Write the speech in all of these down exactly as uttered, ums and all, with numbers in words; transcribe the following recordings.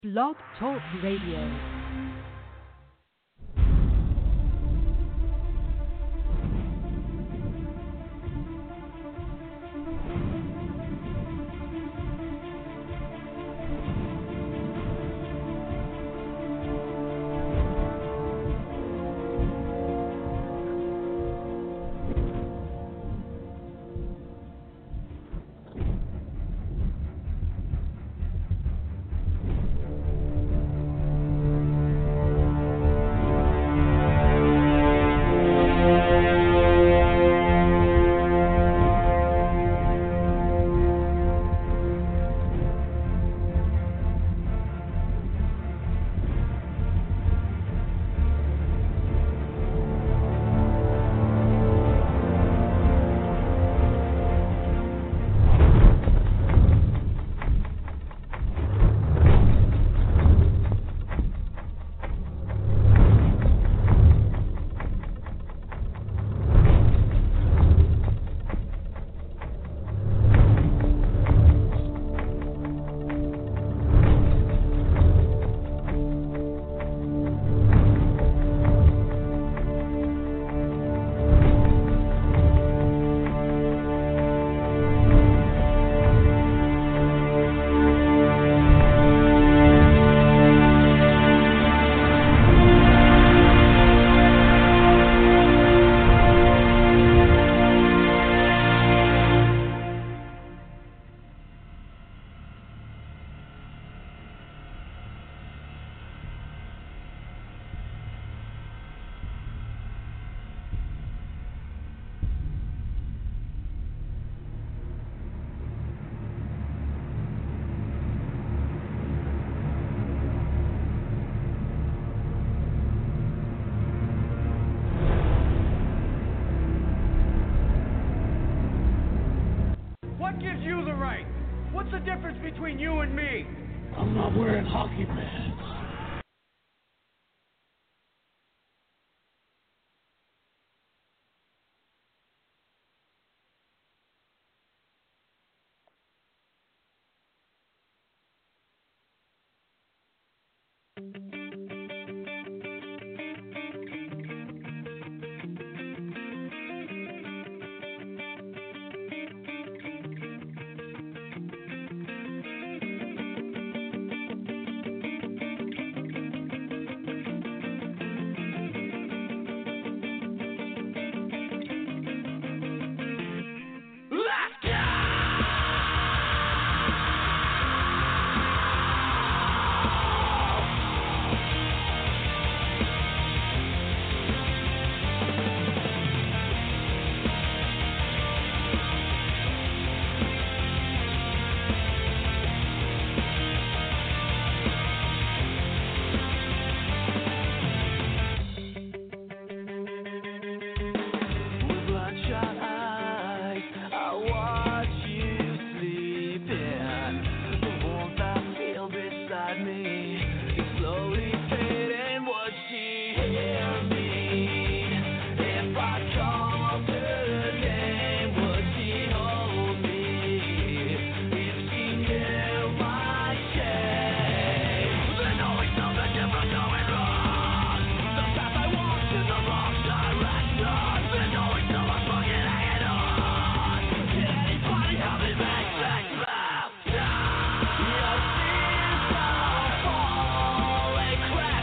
Blog Talk Radio. What gives you the right? What's the difference between you and me? I'm not wearing hockey pads. Crash.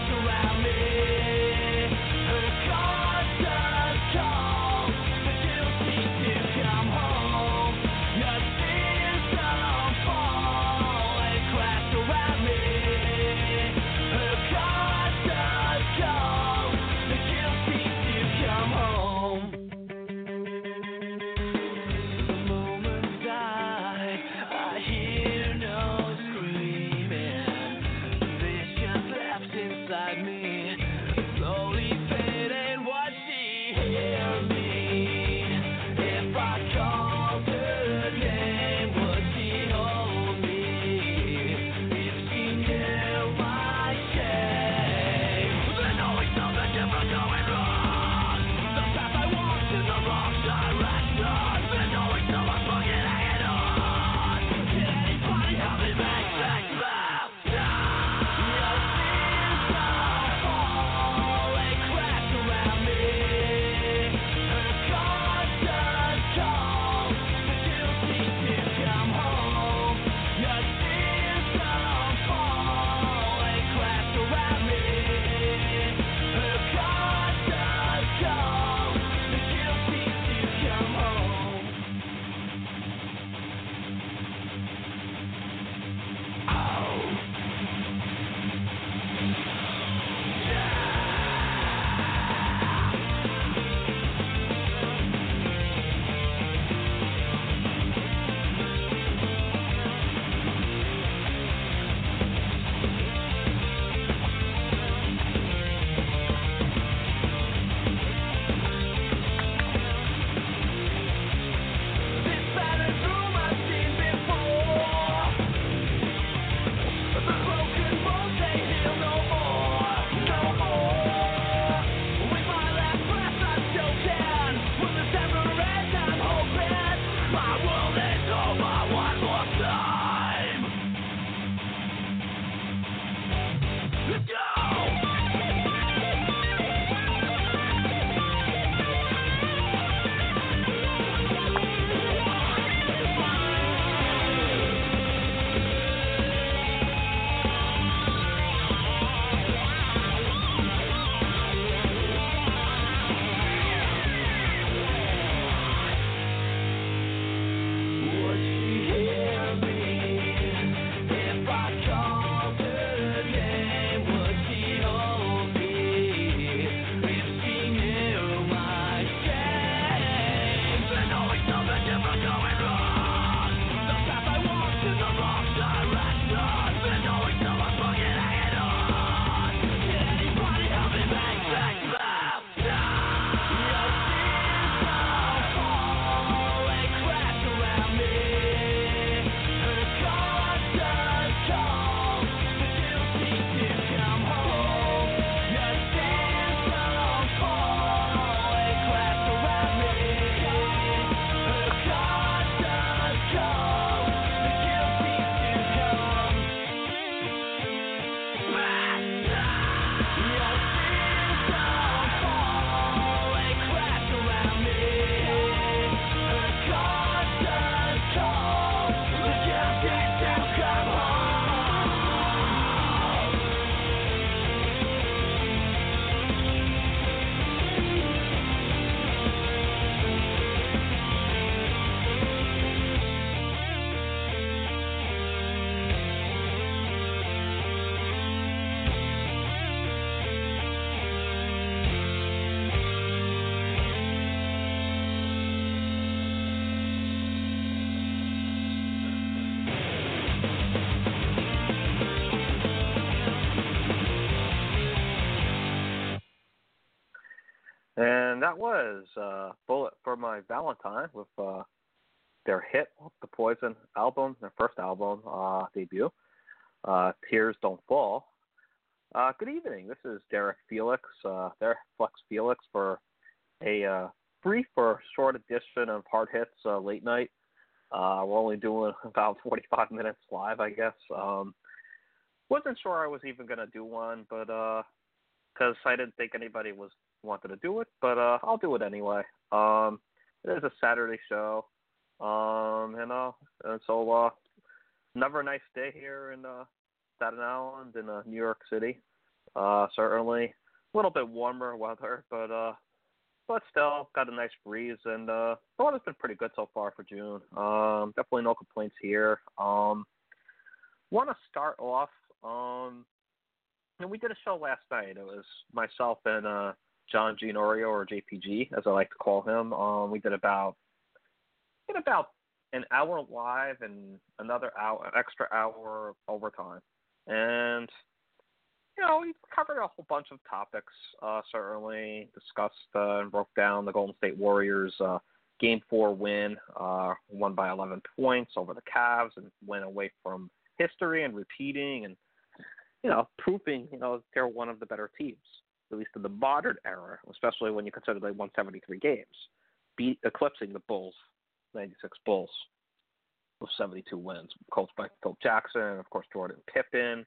And that was uh, Bullet for My Valentine with uh, their hit, the Poison album, their first album uh, debut, uh, Tears Don't Fall. Uh, good evening. This is Derek Felix, uh, Derek Flex Felix for a uh, brief or short edition of Hard Hits uh, Late Night. Uh, we're only doing about forty-five minutes live, I guess. Um, wasn't sure I was even going to do one, but because uh, I didn't think anybody was wanted to do it, but uh, I'll do it anyway. Um, it is a Saturday show. Um, and, uh, and so, uh, another nice day here in, uh, Staten Island in, uh, New York City. Uh, certainly a little bit warmer weather, but, uh, but still got a nice breeze, and, uh, the weather's been pretty good so far for June. Um, definitely no complaints here. Um, want to start off, um, and we did a show last night. It was myself and, uh, John Gianorio, or J P G, as I like to call him. Um, we did about, did about an hour live and another hour, an extra hour overtime. And, you know, we covered a whole bunch of topics, uh, certainly discussed uh, and broke down the Golden State Warriors' uh, Game four win, uh, won by eleven points over the Cavs, and went away from history and repeating and, you know, proving, you know, they're one of the better teams, at least in the modern era, especially when you consider they won seventy-three games, beat eclipsing the Bulls, ninety-six Bulls, with seventy-two wins, coached by Phil Jackson, of course, Jordan Pippen.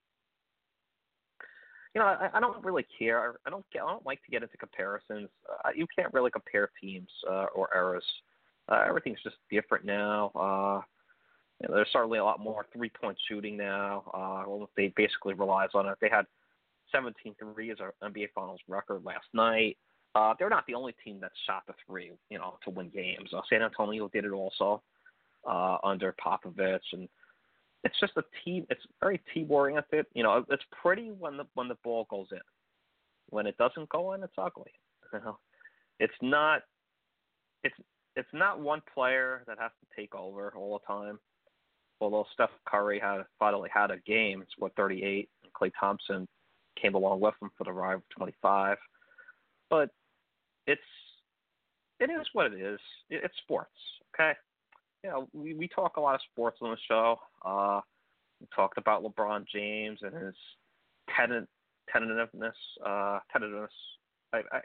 You know, I, I don't really care. I don't get. I don't like to get into comparisons. Uh, you can't really compare teams uh, or eras. Uh, everything's just different now. Uh, you know, there's certainly a lot more three-point shooting now. Uh, Golden State basically relies on it. They had seventeen threes, our N B A Finals record last night. Uh, they're not the only team that shot the three, you know, to win games. Uh, San Antonio did it also uh, under Popovich, and it's just a team. It's very team oriented. You know, it's pretty when the when the ball goes in. When it doesn't go in, it's ugly. You know, it's not. It's it's not one player that has to take over all the time. Although Steph Curry had finally had a game, it's what thirty-eight, and Klay Thompson came along with him for the ride of twenty-five. But it's it is what it is. It's sports, okay? You know, we, we talk a lot of sports on the show. Uh, we talked about LeBron James and his tentative, tentativeness. Uh, tentativeness. I, I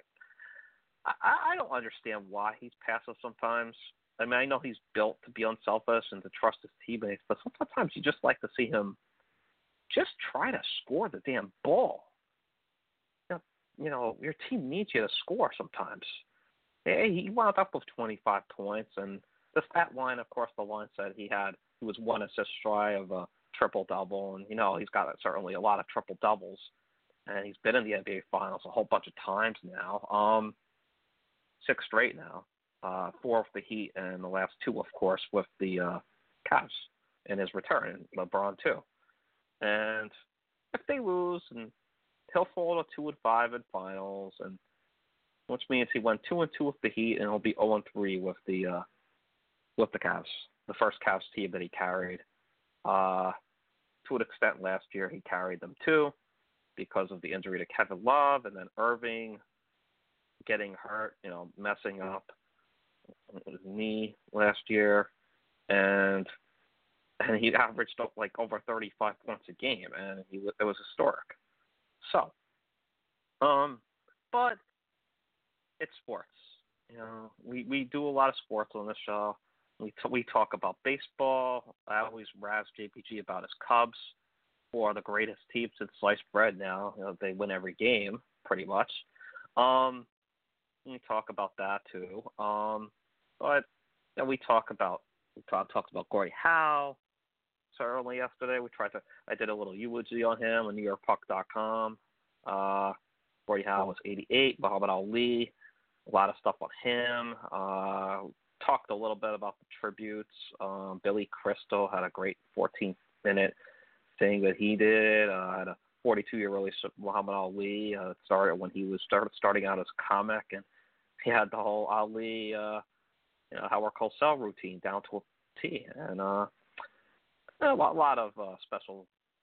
I I don't understand why he's passive sometimes. I mean, I know he's built to be unselfish and to trust his teammates, but sometimes you just like to see him just try to score the damn ball. You know, you know your team needs you to score sometimes. Hey, he wound up with twenty-five points, and the stat line, of course, the line said he had he was one assist shy of a triple double, and you know he's got certainly a lot of triple doubles, and he's been in the N B A Finals a whole bunch of times now, um, six straight now. Uh, four with the Heat, and the last two, of course, with the uh, Cavs in his return, and LeBron too. And if they lose, and he'll fall to two and five in finals, and which means he went two and two with the Heat, and he'll be zero and three with the uh, with the Cavs, the first Cavs team that he carried. Uh, to an extent, last year he carried them too, because of the injury to Kevin Love, and then Irving getting hurt, you know, messing up his knee last year, and and he averaged up like over thirty-five points a game, and he it was historic. So, um, but it's sports. You know, we, we do a lot of sports on this show. We t- we talk about baseball. I always razz J P G about his Cubs, who are the greatest team since sliced bread now. You know, they win every game, pretty much. Um, we talk about that too. Um, but you know, we talk about we talk, talked about Gordie Howe. Certainly yesterday, we tried to. I did a little eulogy on him on New York Puck dot com. Uh, Gordie Howe was eighty-eight. Muhammad Ali, a lot of stuff on him. Uh, talked a little bit about the tributes. Um, Billy Crystal had a great fourteen minute thing that he did. Uh, had a forty-two-year relationship with Muhammad Ali. Uh, started when he was started starting out as a comic, and he had the whole Ali, uh, you know, Howard Cosell routine down to a T. And uh, a lot, lot of uh, special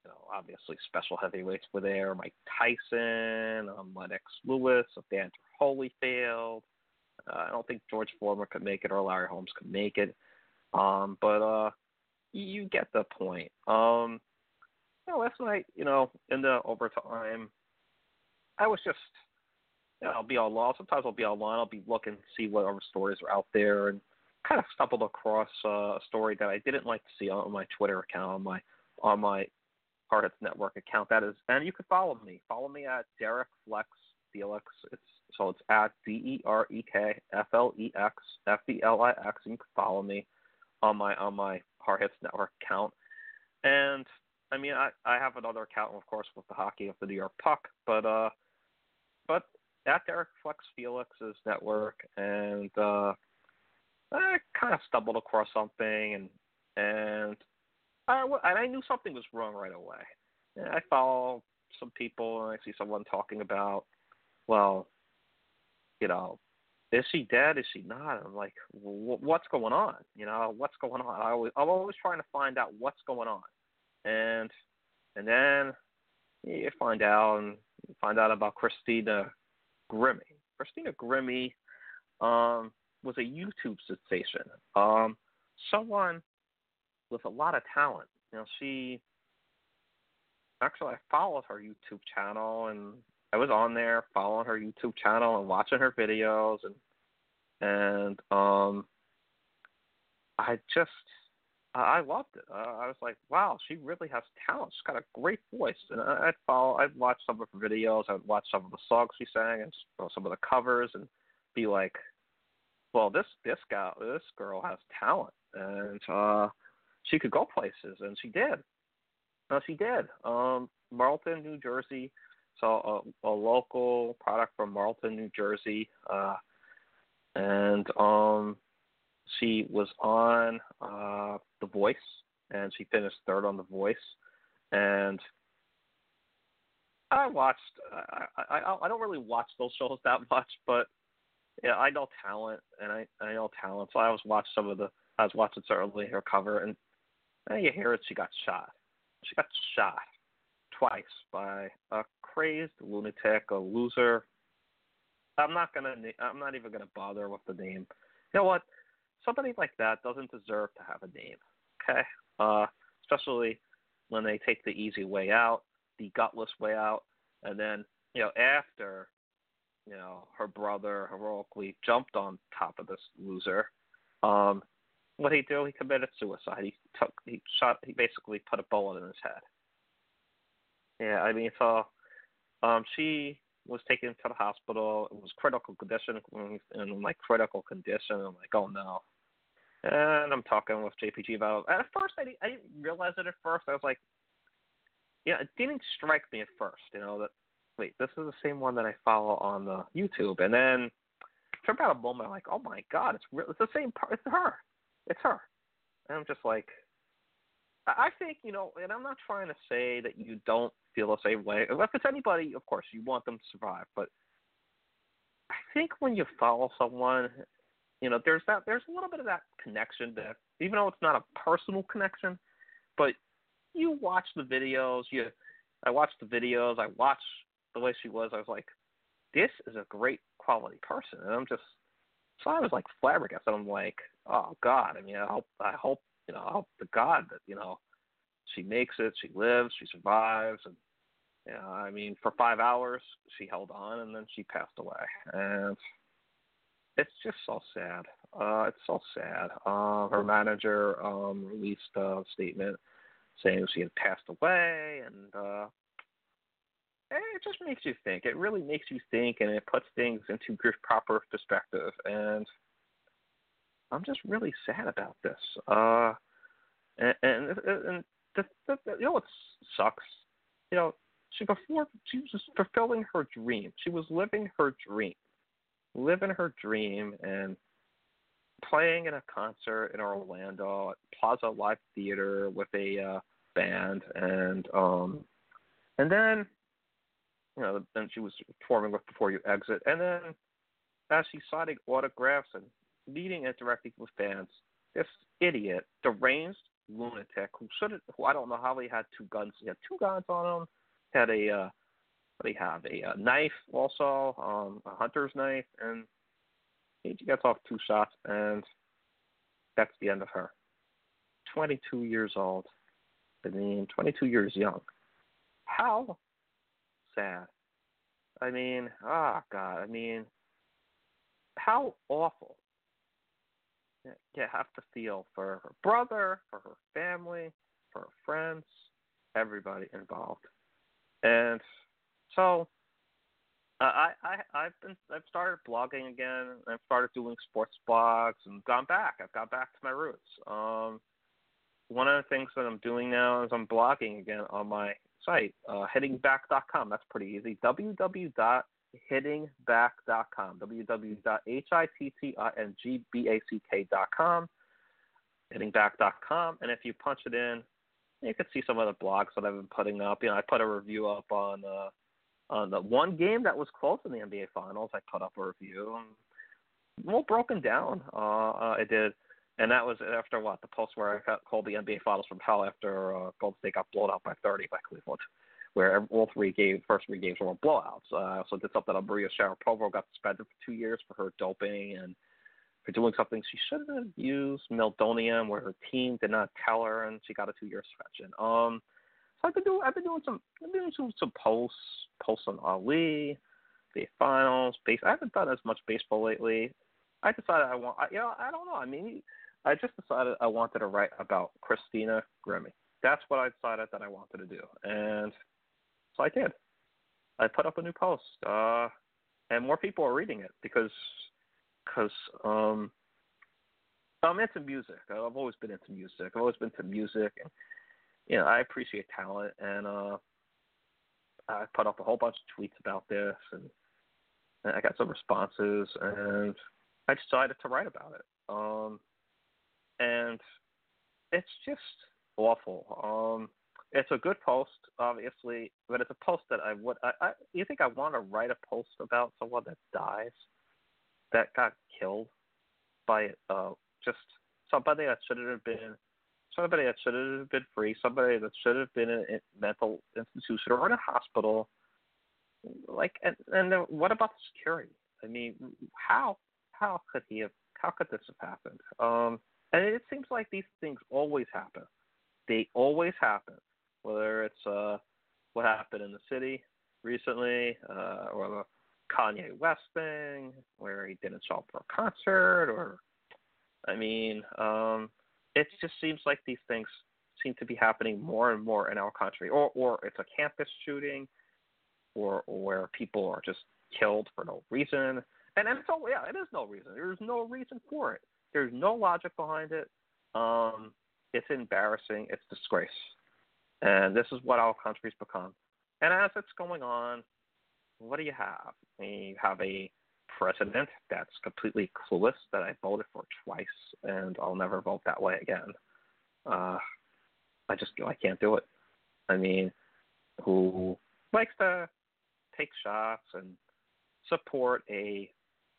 you know, obviously special heavyweights were there. Mike Tyson, um, Lennox Lewis, Evander Holyfield. Uh, I don't think George Foreman could make it or Larry Holmes could make it. Um, but uh, you get the point. Um, you know, last night, you know, in the overtime, I was just, you know, I'll be online. Sometimes I'll be online. I'll be looking to see what other stories are out there, and kind of stumbled across uh, a story that I didn't like to see on my Twitter account, on my on my Hardhits Network account. That is, and you can follow me. Follow me at Derek Flex Felix. It's so it's at D E R E K F L E X F E L I X. And you can follow me on my on my Hardhits Network account. And I mean, I, I have another account, of course, with the Hockey of the New York Puck, but uh, but at Derek Flex Felix's network, and uh, I kind of stumbled across something, and and I, and I knew something was wrong right away. And I follow some people, and I see someone talking about, well, you know, is she dead? Is she not? I'm like, what's going on? You know, what's going on? I always, I'm always trying to find out what's going on, and and then you find out and you find out about Christina Grimmie. Christina Grimmie um, was a YouTube sensation. Um, someone with a lot of talent. You know, she actually I followed her YouTube channel, and I was on there following her YouTube channel and watching her videos, and and um, I just I loved it. Uh, I was like, wow, she really has talent. She's got a great voice, and I, I'd follow. I'd watch some of her videos. I'd watch some of the songs she sang, and some of the covers, and be like, well, this this guy, this girl has talent, and uh, she could go places, and she did. No, she did. Um, Marlton, New Jersey. So a, a local product from Marlton, New Jersey, uh, and um, she was on uh, The Voice, and she finished third on The Voice. And I watched. I, I I don't really watch those shows that much, but yeah, I know talent, and I I know talent. So I was watching some of the. I was watching certainly her cover, and uh, you hear it. She got shot. She got shot twice by a crazed lunatic, a loser. I'm not gonna. I'm not even gonna bother with the name. You know what? Somebody like that doesn't deserve to have a name. Okay, uh, especially when they take the easy way out, the gutless way out, and then you know after you know her brother heroically jumped on top of this loser. Um, what did he do? He committed suicide. He took. He shot. He basically put a bullet in his head. Yeah, I mean, so um, she was taken to the hospital. It was critical condition, in like critical condition. I'm like, oh no. And I'm talking with J P G about it. At first, I didn't, I didn't realize it at first. I was like, yeah, it didn't strike me at first, you know, that, wait, this is the same one that I follow on the YouTube. And then for about a moment, I'm like, oh my God, it's real. It's the same part. It's her. It's her. And I'm just like, I think, you know, and I'm not trying to say that you don't feel the same way. If it's anybody, of course, you want them to survive. But I think when you follow someone, you know, there's that, there's a little bit of that connection that, even though it's not a personal connection, but you watch the videos, you, I watched the videos, I watched the way she was, I was like, this is a great quality person. And I'm just, so I was like flabbergasted. I'm like, oh God, I mean, I hope, I hope, you know, I hope to God that, you know, she makes it, she lives, she survives. And, you know, I mean, for five hours, she held on, and then she passed away. And it's just so sad. Uh, it's so sad. Uh, her manager um, released a statement saying she had passed away, and uh, it just makes you think. It really makes you think, and it puts things into proper perspective. And I'm just really sad about this. Uh, and and, and the, the, the, you know what sucks? You know, she before she was just fulfilling her dream. She was living her dream, living her dream, and playing in a concert in Orlando at Plaza Live Theater with a uh, band, and um, and then you know, then she was performing with Before You Exit, and then as she's signing autographs and meeting and interacting with fans, this idiot, deranged, lunatic who should who I don't know how he had two guns. He had two guns on him. Had a uh, what do you have? A, a knife also, um, a hunter's knife, and he gets off two shots, and that's the end of her. twenty-two years old. I mean, twenty-two years young. How sad. I mean, ah, oh God. I mean, how awful you have to feel for her brother, for her family, for her friends, everybody involved. And so uh, I, I, I've been, I've started blogging again. I've started doing sports blogs and gone back. I've got back to my roots. Um, one of the things that I'm doing now is I'm blogging again on my site, uh, hitting back dot com. That's pretty easy. w w w dot hitting back dot com. w w w dot hitting dot com. hitting back dot com. And if you punch it in, you can see some of the blogs that I've been putting up. You know, I put a review up on uh, on the one game that was close in the N B A Finals. I put up a review, well broken down. Uh, uh, I did, and that was after what the post where I got called the N B A Finals from hell after uh, Golden State got blown out by thirty by Cleveland, where all three games, first three games were blowouts. Uh, I also did something on Maria Sharapova, got suspended for two years for her doping and for doing something she shouldn't have used, meldonium, where her team did not tell her, and she got a two-year suspension. Um, so I've been doing, I've been doing some, I've been doing some, some posts, posts on Ali, the finals, base. I haven't done as much baseball lately. I decided I want, I, you know, I don't know. I mean, I just decided I wanted to write about Christina Grimmie. That's what I decided that I wanted to do, and so I did. I put up a new post, uh, and more people are reading it because. Because um, I'm into music. I've always been into music. I've always been into music, and you know I appreciate talent. And uh, I put up a whole bunch of tweets about this, and, and I got some responses, and I decided to write about it. Um, and it's just awful. Um, it's a good post, obviously, but it's a post that I would. I, I you think I want to write a post about someone that dies? That got killed by uh, just somebody that should have been somebody that should have been free, somebody that should have been in a mental institution or in a hospital. Like, and and what about the security? I mean, how how could he have? How could this have happened? Um, and it seems like these things always happen. They always happen. Whether it's uh, what happened in the city recently, uh, or the Kanye West thing, where he didn't show up for a concert, or, I mean, um, it just seems like these things seem to be happening more and more in our country, or, or it's a campus shooting, or, or where people are just killed for no reason, and, and so, yeah, it is no reason. There's no reason for it. There's no logic behind it. Um, it's embarrassing. It's disgrace, and this is what our country's become. And as it's going on, what do you have? You have a president that's completely clueless that I voted for twice, and I'll never vote that way again. Uh, I just I can't do it. I mean, who likes to take shots and support a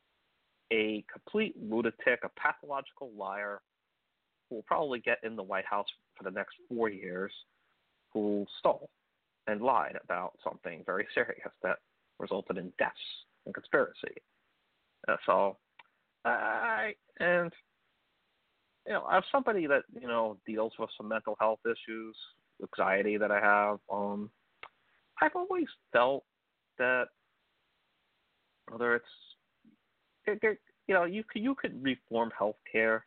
a complete lunatic, a pathological liar who will probably get in the White House for the next four years, who stole and lied about something very serious that resulted in deaths and conspiracy. Uh, so, I and you know, as somebody that you know deals with some mental health issues, anxiety that I have, um, I've always felt that whether it's it, it, you know you could you could reform healthcare,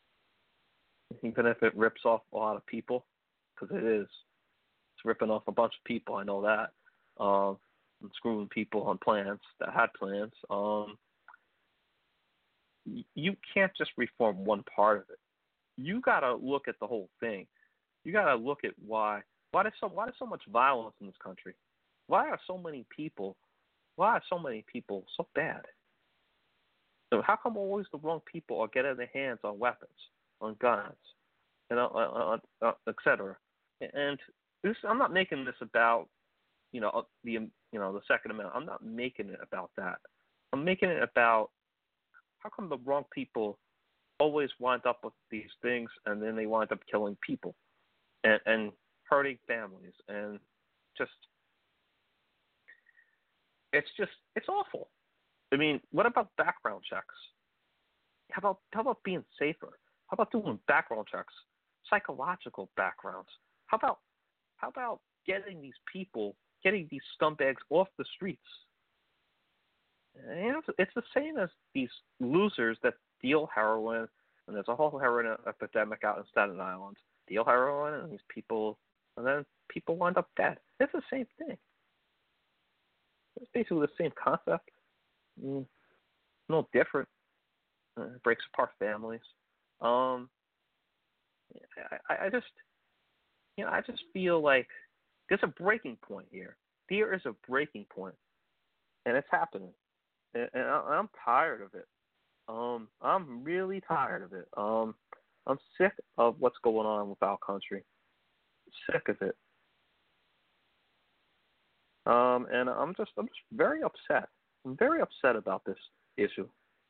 even if it rips off a lot of people, because it is it's ripping off a bunch of people. I know that. Um, and screwing people on plans that had plans. Um, you can't just reform one part of it. You got to look at the whole thing. You got to look at why. Why there's so why there's so much violence in this country? Why are so many people? Why are so many people so bad? So how come always the wrong people are getting their hands on weapons, on guns, and uh, uh, uh, et cetera? And this, I'm not making this about you know the you know the Second Amendment. I'm not making it about that. I'm making it about how come the wrong people always wind up with these things, and then they wind up killing people and, and hurting families, and just it's just it's awful. I mean, what about background checks? How about how about being safer? How about doing background checks, psychological backgrounds? How about how about getting these people, getting these scumbags off the streets? You know, it's the same as these losers that deal heroin, and there's a whole heroin epidemic out in Staten Island. Deal heroin, and these people, and then people wind up dead. It's the same thing. It's basically the same concept. Mm, no different. Uh, it breaks apart families. Um, I, I just, you know, I just feel like there's a breaking point here. There is a breaking point, and it's happening. And, and I'm tired of it. Um, I'm really tired of it. Um, I'm sick of what's going on with our country. Sick of it. Um, and I'm just, I'm just very upset. I'm very upset about this issue,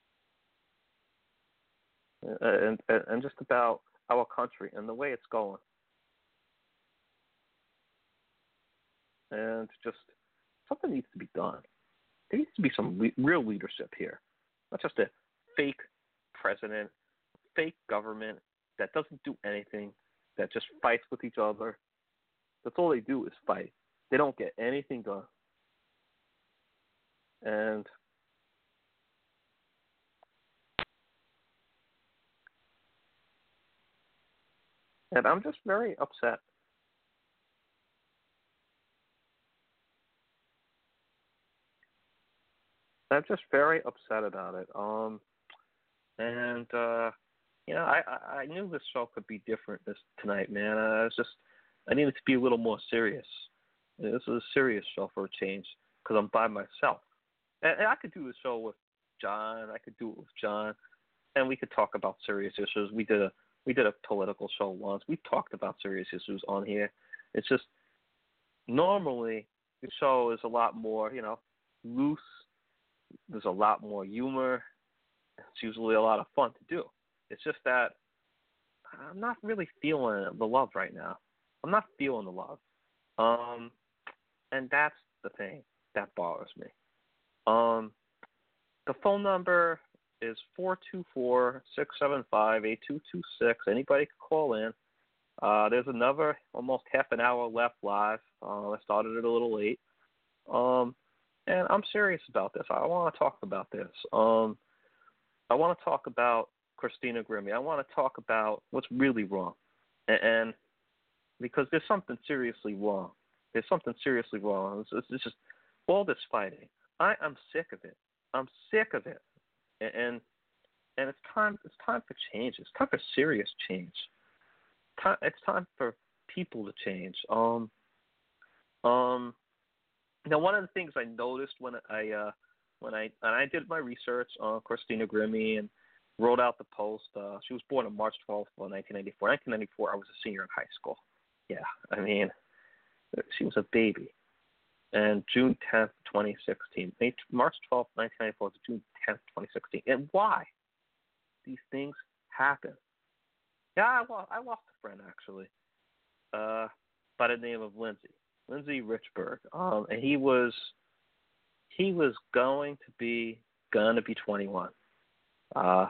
and, and and just about our country and the way it's going. And just something needs to be done. There needs to be some le- real leadership here, not just a fake president, fake government that doesn't do anything, that just fights with each other. That's all they do is fight. They don't get anything done. And and I'm just very upset. I'm just very upset about it. Um, and uh, you know, I, I I knew this show could be different this tonight, man. I was just I needed to be a little more serious. This is a serious show for a change because I'm by myself, and, and I could do the show with John. I could do it with John, and we could talk about serious issues. We did a we did a political show once. We talked about serious issues on here. It's just normally the show is a lot more, you know, loose. There's a lot more humor. It's usually a lot of fun to do. It's just that I'm not really feeling the love right now. I'm not feeling the love. Um, and that's the thing that bothers me. Um, the phone number is four two four, six seven five, eight two two six. Anybody can call in. Uh, there's another almost half an hour left live. Uh, I started it a little late. Um, and I'm serious about this. I want to talk about this. Um, I want to talk about Christina Grimmie. I want to talk about what's really wrong. And, and because there's something seriously wrong. There's something seriously wrong. It's, it's just all this fighting. I, I'm sick of it. I'm sick of it. And, and and it's time. It's time for change. It's time for serious change. Time, it's time for people to change. Um. Um. Now, one of the things I noticed when I uh, when I and I did my research on Christina Grimmie and wrote out the post. Uh, she was born on March twelfth, nineteen ninety-four. nineteen ninety-four, I was a senior in high school. Yeah, I mean, she was a baby. And June tenth, twenty sixteen. March twelfth, nineteen ninety-four to June tenth, twenty sixteen. And why these things happen? Yeah, I lost, I lost a friend, actually, uh, by the name of Lindsay. Lindsay Richburg. Um, and he was he was going to be going to be twenty-one. Uh,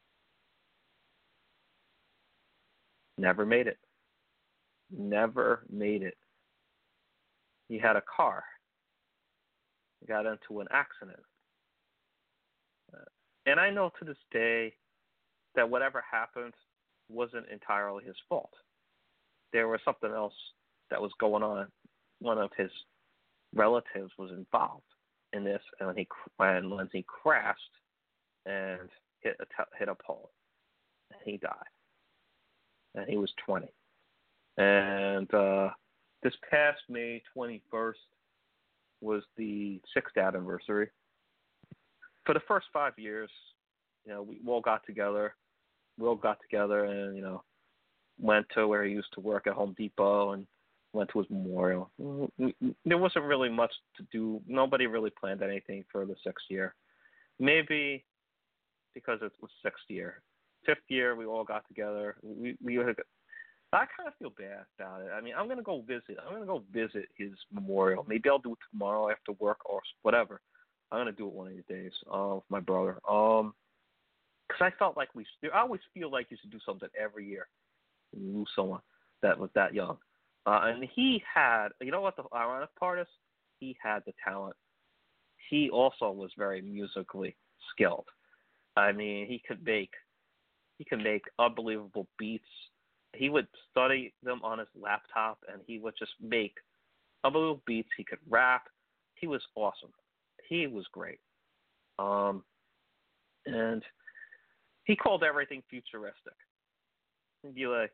never made it. Never made it. He had a car. He got into an accident. Uh, and I know to this day that whatever happened wasn't entirely his fault. There was something else that was going on. One of his relatives was involved in this, and he and Lindsay crashed and hit a t- hit a pole. And he died, and he was twenty. And uh, this past May twenty-first was the sixth anniversary. For the first five years, you know, we all got together. We all got together and, you know, went to where he used to work at Home Depot and went to his memorial. There wasn't really much to do. Nobody really planned anything for the sixth year. Maybe because it was sixth year, fifth year, we all got together. We we had, I kind of feel bad about it. I mean, I'm gonna go visit. I'm gonna go visit his memorial. Maybe I'll do it tomorrow after work or whatever. I'm gonna do it one of these days uh, with my brother. Um, because I felt like we. Should, I always feel like you should do something every year. When you lose someone that was that young, uh, and he had. You know what the ironic part is? He had the talent. He also was very musically skilled. I mean, he could make he could make unbelievable beats. He would study them on his laptop, and he would just make unbelievable beats. He could rap. He was awesome. He was great. Um, and he called everything futuristic. He'd be like,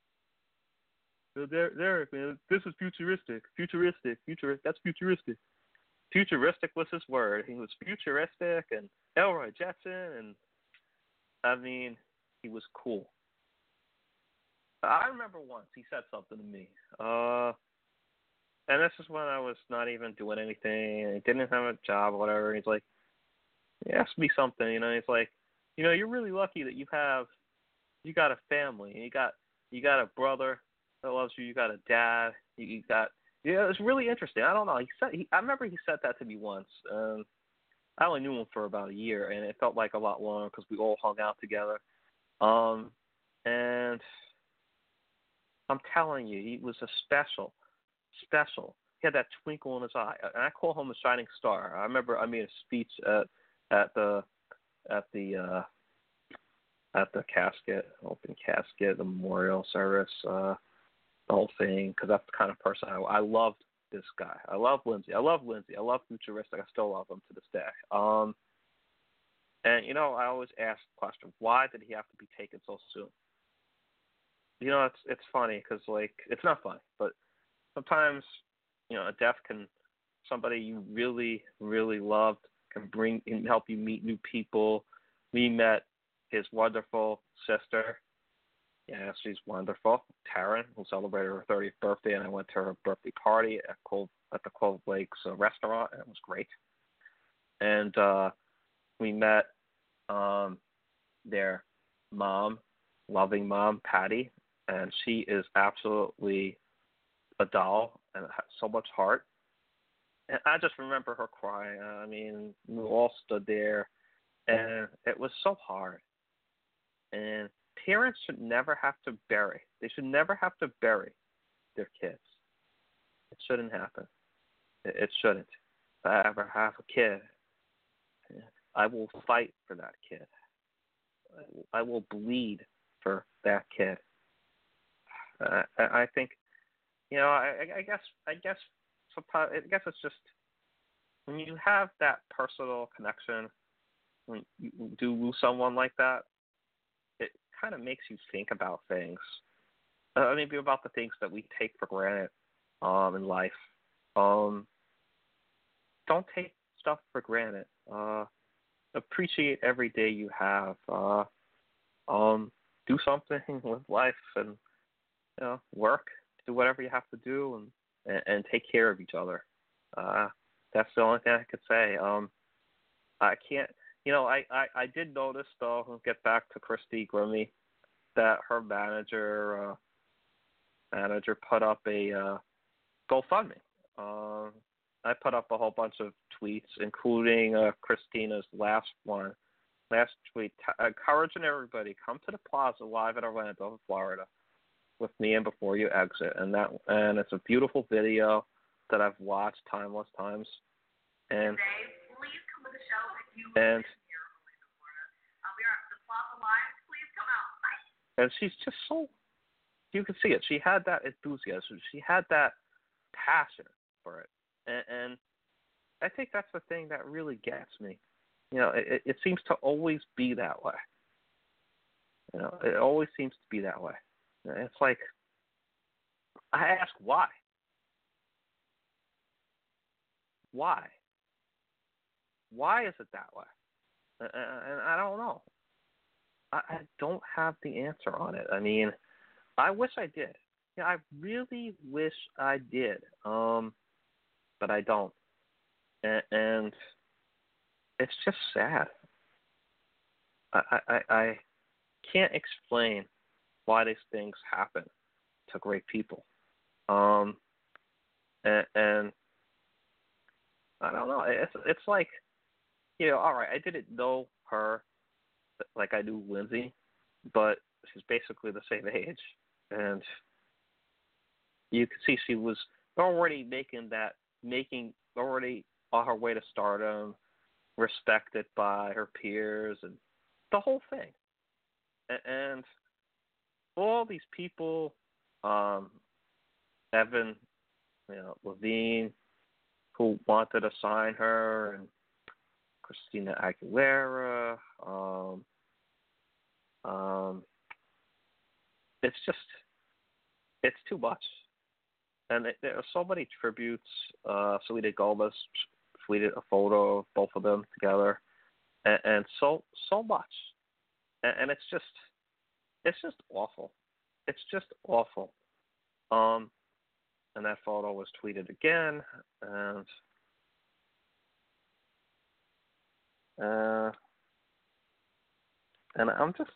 Derek, man, this is futuristic, futuristic, futuristic. That's futuristic. Futuristic was his word. He was futuristic, and Elroy Jetson, and I mean, he was cool. I remember once he said something to me, uh, and this is when I was not even doing anything, and didn't have a job or whatever. And he's like, he asked me something, you know. He's like, you know, you're really lucky that you have, you got a family, and you got, you got a brother that loves you, you got a dad, you, you got, yeah, it's really interesting. I don't know. He said, he, I remember he said that to me once. Um, I only knew him for about a year, and it felt like a lot longer because we all hung out together. Um, and I'm telling you, he was a special, special. He had that twinkle in his eye, and I call him a shining star. I remember I made a speech at at the at the uh, at the casket, open casket, the memorial service, uh, the whole thing, because that's the kind of person I, I loved. This guy, I love Lindsay. I love Lindsay. I love Futuristic. I still love him to this day. Um, and you know, I always ask the question: why did he have to be taken so soon? You know, it's it's funny because like it's not funny, but sometimes you know a death can somebody you really really loved can bring can help you meet new people. We met his wonderful sister. Yeah, she's wonderful, Taryn, who celebrated her thirtieth birthday, and I went to her birthday party at Cove at the Cove Lakes uh, restaurant, and it was great. And uh, we met um, their mom, loving mom, Patty, and she is absolutely a doll and has so much heart. And I just remember her crying. I mean, we all stood there, and it was so hard. And parents should never have to bury. They should never have to bury their kids. It shouldn't happen. It, it shouldn't. If I ever have a kid, I will fight for that kid. I will bleed for that kid. Uh, I, I think, you know, I, I guess, I guess, sometimes, I guess it's just when you have that personal connection, when you do lose someone like that, it kind of makes you think about things. Uh, maybe about the things that we take for granted um, in life. Um, don't take stuff for granted. Uh, appreciate every day you have. Uh, um, do something with life and you know work. Do whatever you have to do and, and, and take care of each other. Uh, that's the only thing I could say. Um, I can't. You know, I, I, I did notice, though, I'll get back to Christy Grimmie, that her manager uh, manager put up a uh, GoFundMe. Uh, I put up a whole bunch of tweets, including uh, Christina's last one, last tweet, t- encouraging everybody, come to the Plaza live in Orlando, Florida, with me and before you exit. And that and it's a beautiful video that I've watched timeless times. And And and she's just so, you can see it. She had that enthusiasm. She had that passion for it. And, and I think that's the thing that really gets me. You know, it, it seems to always be that way. You know, it always seems to be that way. It's like, I ask why. Why? Why is it that way? And I don't know. I don't have the answer on it. I mean, I wish I did. Yeah, I really wish I did. Um, but I don't. And, and it's just sad. I, I, I, can't explain why these things happen to great people. Um, and, and I don't know. It's it's like, you know, all right, I didn't know her like I knew Lindsay, but she's basically the same age, and you could see she was already making that, making already on her way to stardom, respected by her peers, and the whole thing. And all these people, um, Evan, you know, Levine, who wanted to sign her, and Christina Aguilera, um, um, it's just, it's too much. And it, there are so many tributes. Uh, Selena Gomez tweeted a photo of both of them together, and, and so so much. And, and it's just, it's just awful. It's just awful. Um, and that photo was tweeted again, and uh, and I'm just.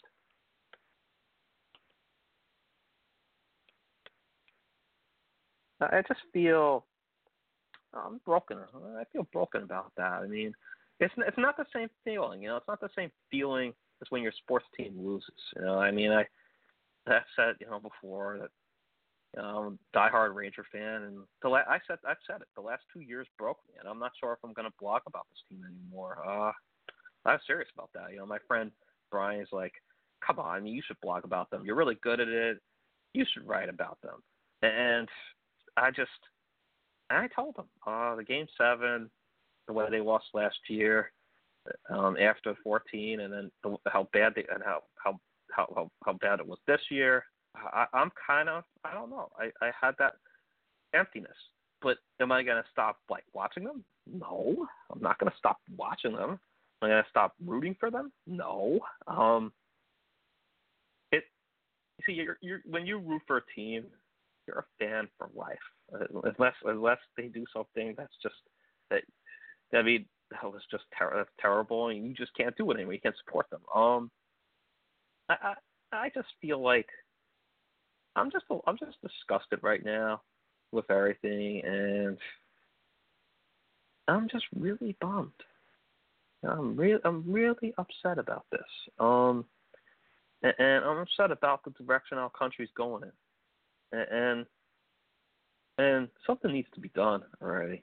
I just feel I'm broken. I feel broken about that. I mean, it's it's not the same feeling, you know. It's not the same feeling as when your sports team loses. You know, I mean, I I've said you know before that you know, I'm a diehard Ranger fan, and the la- I said I've said it. The last two years broke me, and I'm not sure if I'm going to blog about this team anymore. Uh, I'm serious about that. You know, my friend Brian's like, "Come on, I mean, you should blog about them. You're really good at it. You should write about them." And I just, and I told them, uh, the game seven, the way they lost last year, um, after fourteen, and then the, how bad they, and how, how, how, how, how bad it was this year. I, I'm kind of, I don't know. I, I had that emptiness, but am I going to stop like watching them? No, I'm not going to stop watching them. Am I going to stop rooting for them? No. Um, it, you see, you're, you're, when you root for a team, you're a fan for life, unless unless they do something that's just that. I mean, that was just ter- that's terrible, and you just can't do it anymore. You can't support them. Um, I, I I just feel like I'm just I'm just disgusted right now with everything, and I'm just really bummed. I'm really I'm really upset about this. Um, and, and I'm upset about the direction our country's going in. And and something needs to be done already.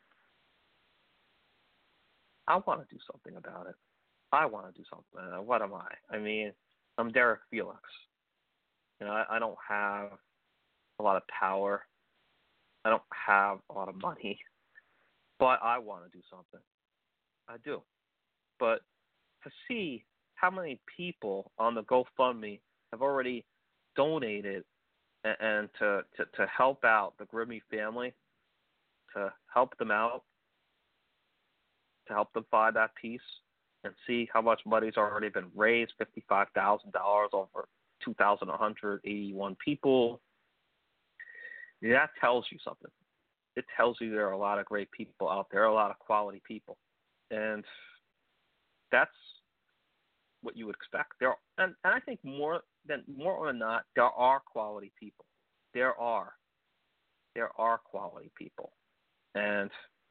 I want to do something about it. I want to do something. Uh, what am I? I mean, I'm Derek Felix. You know, I, I don't have a lot of power. I don't have a lot of money, but I want to do something. I do. But to see how many people on the GoFundMe have already donated and to, to, to help out the Grimmy family, to help them out, to help them find that peace, and see how much money's already been raised, fifty-five thousand dollars over two thousand one hundred eighty-one people. That tells you something. It tells you there are a lot of great people out there, a lot of quality people. And that's what you would expect. There are, and, and I think more than more than not, there are quality people. There are. There are quality people. And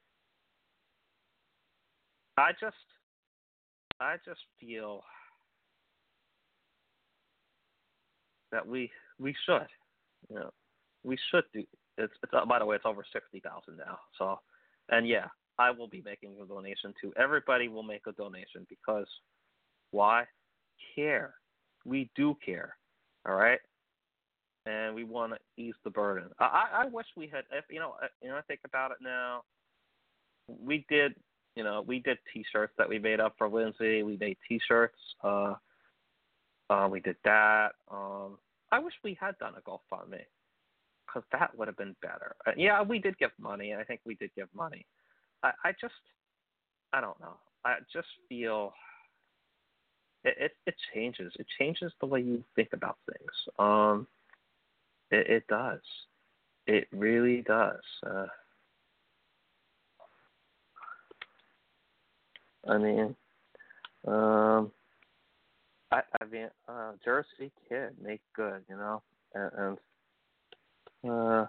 I just I just feel that we we should. You know, we should do it's it's by the way, it's over sixty thousand now. So and yeah, I will be making a donation too. Everybody will make a donation because why? Care. We do care. All right? And we want to ease the burden. I, I wish we had, if you know, you know, I think about it now. We did, you know, we did T-shirts that we made up for Lindsay. We made T-shirts. Uh, uh, we did that. Um, I wish we had done a GoFundMe because that would have been better. Uh, yeah, we did give money. I think we did give money. I, I just, I don't know. I just feel it, it, it changes. It changes the way you think about things. Um, it, it does. It really does. Uh, I mean, um, I, I mean, uh, Jersey Kid, make good, you know, and, and uh,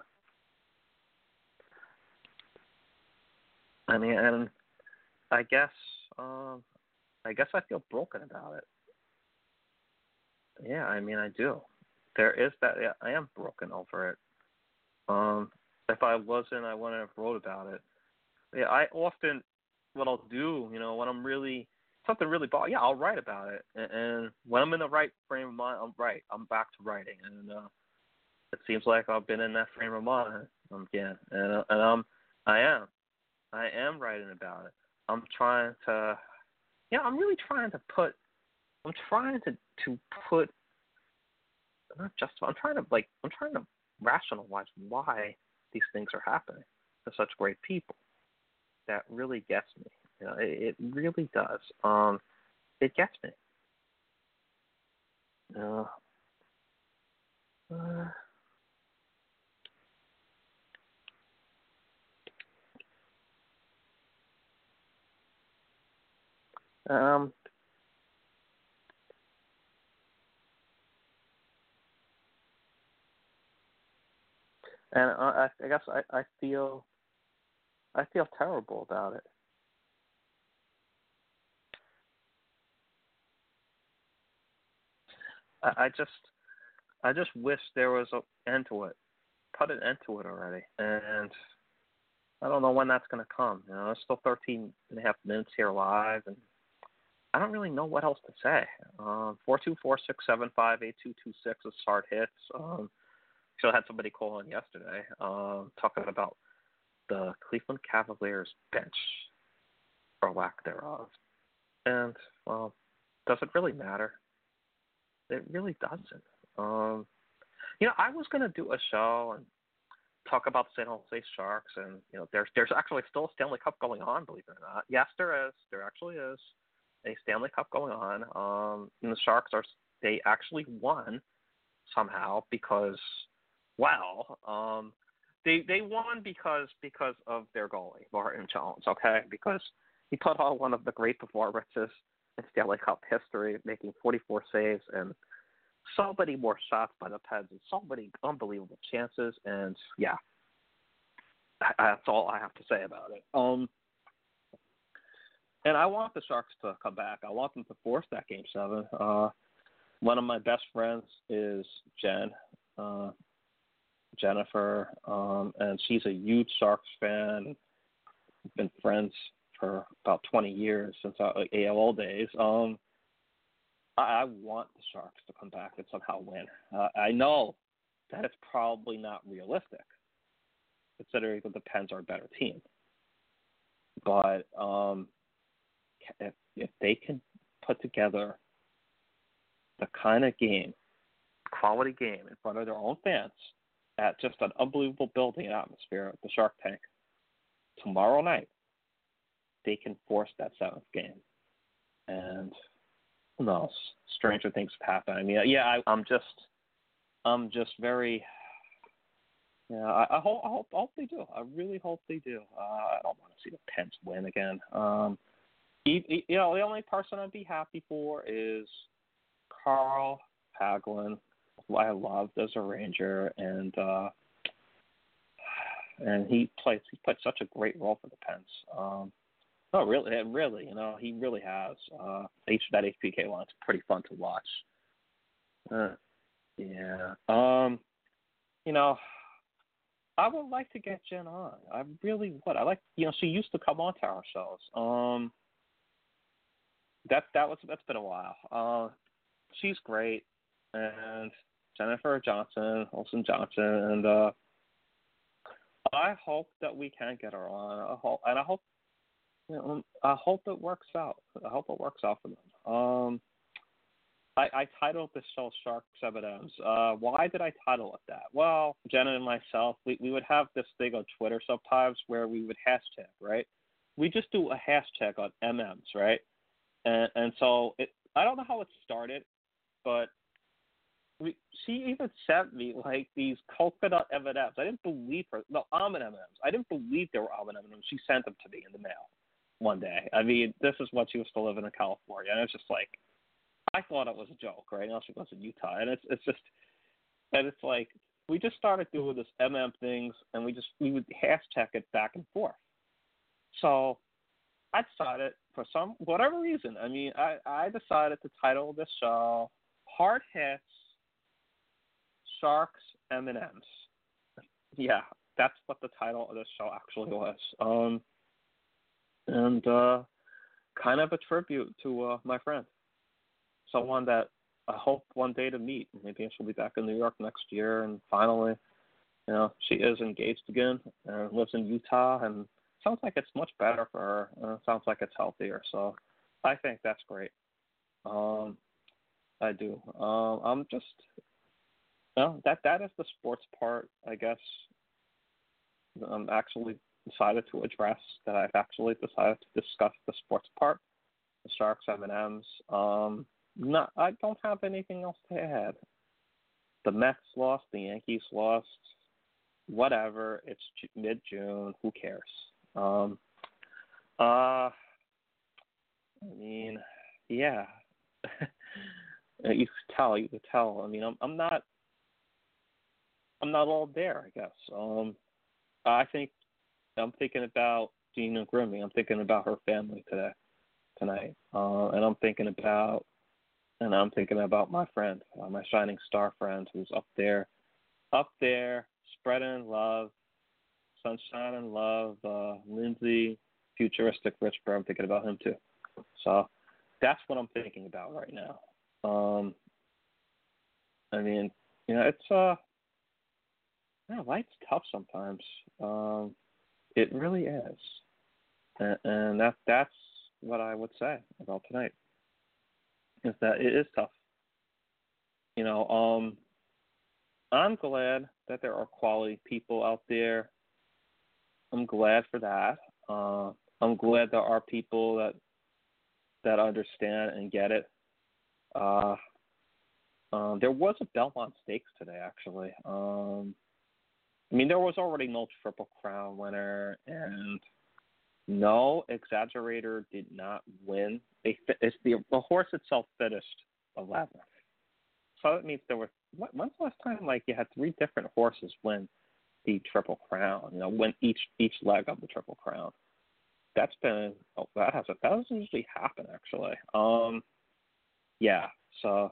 I mean, and I guess, um, I guess I feel broken about it. Yeah, I mean, I do. There is that. Yeah, I am broken over it. Um, if I wasn't, I wouldn't have wrote about it. Yeah, I often, what I'll do, you know, when I'm really something really bad, yeah, I'll write about it. And, and when I'm in the right frame of mind, I'm right. I'm back to writing, and uh, it seems like I've been in that frame of mind again. And uh, and um, I am, I am writing about it. I'm trying to, yeah, I'm really trying to put, I'm trying to to put, not just, I'm trying to like, I'm trying to rationalize why these things are happening to such great people. That really gets me. You know, it, it really does. Um, it gets me. Uh, uh, um, and I, I guess I, I feel, I feel terrible about it. I, I just, I just wish there was an end to it. Put an end to it already. And I don't know when that's going to come. You know, it's still thirteen and a half minutes here live, and I don't really know what else to say. Um, four two four, six seven five, eight two two six is hard hits. Um, so I had somebody call in yesterday um, talking about the Cleveland Cavaliers bench, or lack thereof. And, well, does it really matter? It really doesn't. Um, you know, I was going to do a show and talk about the San Jose Sharks, and, you know, there's there's actually still a Stanley Cup going on, believe it or not. Yes, there is. There actually is a Stanley Cup going on. Um, and the Sharks, are they actually won somehow because, well, um, they they won because because of their goalie, Martin Jones, okay? Because he put on one of the great performances in Stanley Cup history, making forty-four saves and so many more shots by the Pens and so many unbelievable chances. And, yeah, that's all I have to say about it. Um, and I want the Sharks to come back. I want them to force that Game seven. Uh, one of my best friends is Jen, uh, Jennifer, um, and she's a huge Sharks fan. We've been friends for about twenty years, since our like, A O L days. Um, I, I want the Sharks to come back and somehow win. Uh, I know that it's probably not realistic, considering that the Pens are a better team. But um, if, if they can put together the kind of game, quality game, in front of their own fans at just an unbelievable building atmosphere at the Shark Tank tomorrow night, they can force that seventh game. And who knows? Stranger things have happened. I mean, yeah, I, I'm just, I'm just very, yeah. I, I hope, I hope, I hope they do. I really hope they do. Uh, I don't want to see the Pens win again. Um, you, you know, the only person I'd be happy for is Carl Hagelin, who I loved as a Ranger, and uh, and he plays, he played such a great role for the Pens. Um, No, really, really, you know, he really has. Uh, H that H P K line's pretty fun to watch. Uh, yeah. Um, you know, I would like to get Jen on. I really would. I like, you know, she used to come on to our shows. Um, that that was that's been a while. Uh, she's great, and Jennifer Johnson, Olsen Johnson, and uh, I hope that we can get her on. I hope, and I hope. You know, I hope it works out. I hope it works out for them. Um, I, I titled this show Sharks M and M's. Uh, why did I title it that? Well, Jenna and myself, we, we would have this thing on Twitter sometimes where we would hashtag, right? We just do a hashtag on M Ms, right? And and so it, I don't know how it started, but we, she even sent me like these coconut M and M's. I didn't believe her. No, almond M and M's. I didn't believe they were almond M and M's. She sent them to me in the mail one day. I mean, this is when she was still living in California, and it's just like, I thought it was a joke, right? Now she goes to Utah, and it's it's just and it's like we just started doing this M M things, and we just we would hashtag it back and forth. So I decided for some whatever reason, I mean, I I decided to title this show "Hard Hits Sharks M and M's." Yeah, that's what the title of this show actually was. Um, and uh, kind of a tribute to uh, my friend, someone that I hope one day to meet. Maybe she'll be back in New York next year, and finally, you know, she is engaged again and lives in Utah, and sounds like it's much better for her. Uh, sounds like it's healthier, so I think that's great. Um, I do. Um, I'm just, well, that that is the sports part, I guess. I'm actually decided to address that. I've actually decided to discuss the sports part, the Sharks, M and M's. Um, not, I don't have anything else to add. The Mets lost, the Yankees lost, whatever. It's mid-June. Who cares? Um, uh, I mean, yeah. You could tell. You could tell. I mean, I'm, I'm not. I'm not all there, I guess. Um, I think I'm thinking about Gina Grimmy. I'm thinking about her family today, tonight, uh, and I'm thinking about, and I'm thinking about my friend, uh, my shining star friend, who's up there, up there, spreading love, sunshine and love. Uh, Lindsay, futuristic Richburg. I'm thinking about him too. So that's what I'm thinking about right now. Um, I mean, you know, it's uh. Yeah, life's tough sometimes. Um, it really is, and, and that that's what I would say about tonight. Is that it is tough. You know, um, I'm glad that there are quality people out there. I'm glad for that. Uh, I'm glad there are people that that understand and get it. Uh, um, there was a Belmont Stakes today, actually. Um, I mean, there was already no Triple Crown winner, and no Exaggerator did not win. They, it's the, the horse itself finished eleventh. So that means there were, when's the last time, like, you had three different horses win the Triple Crown, you know, win each each leg of the Triple Crown? That's been, oh, that hasn't, that doesn't usually happen, actually. Um, yeah, so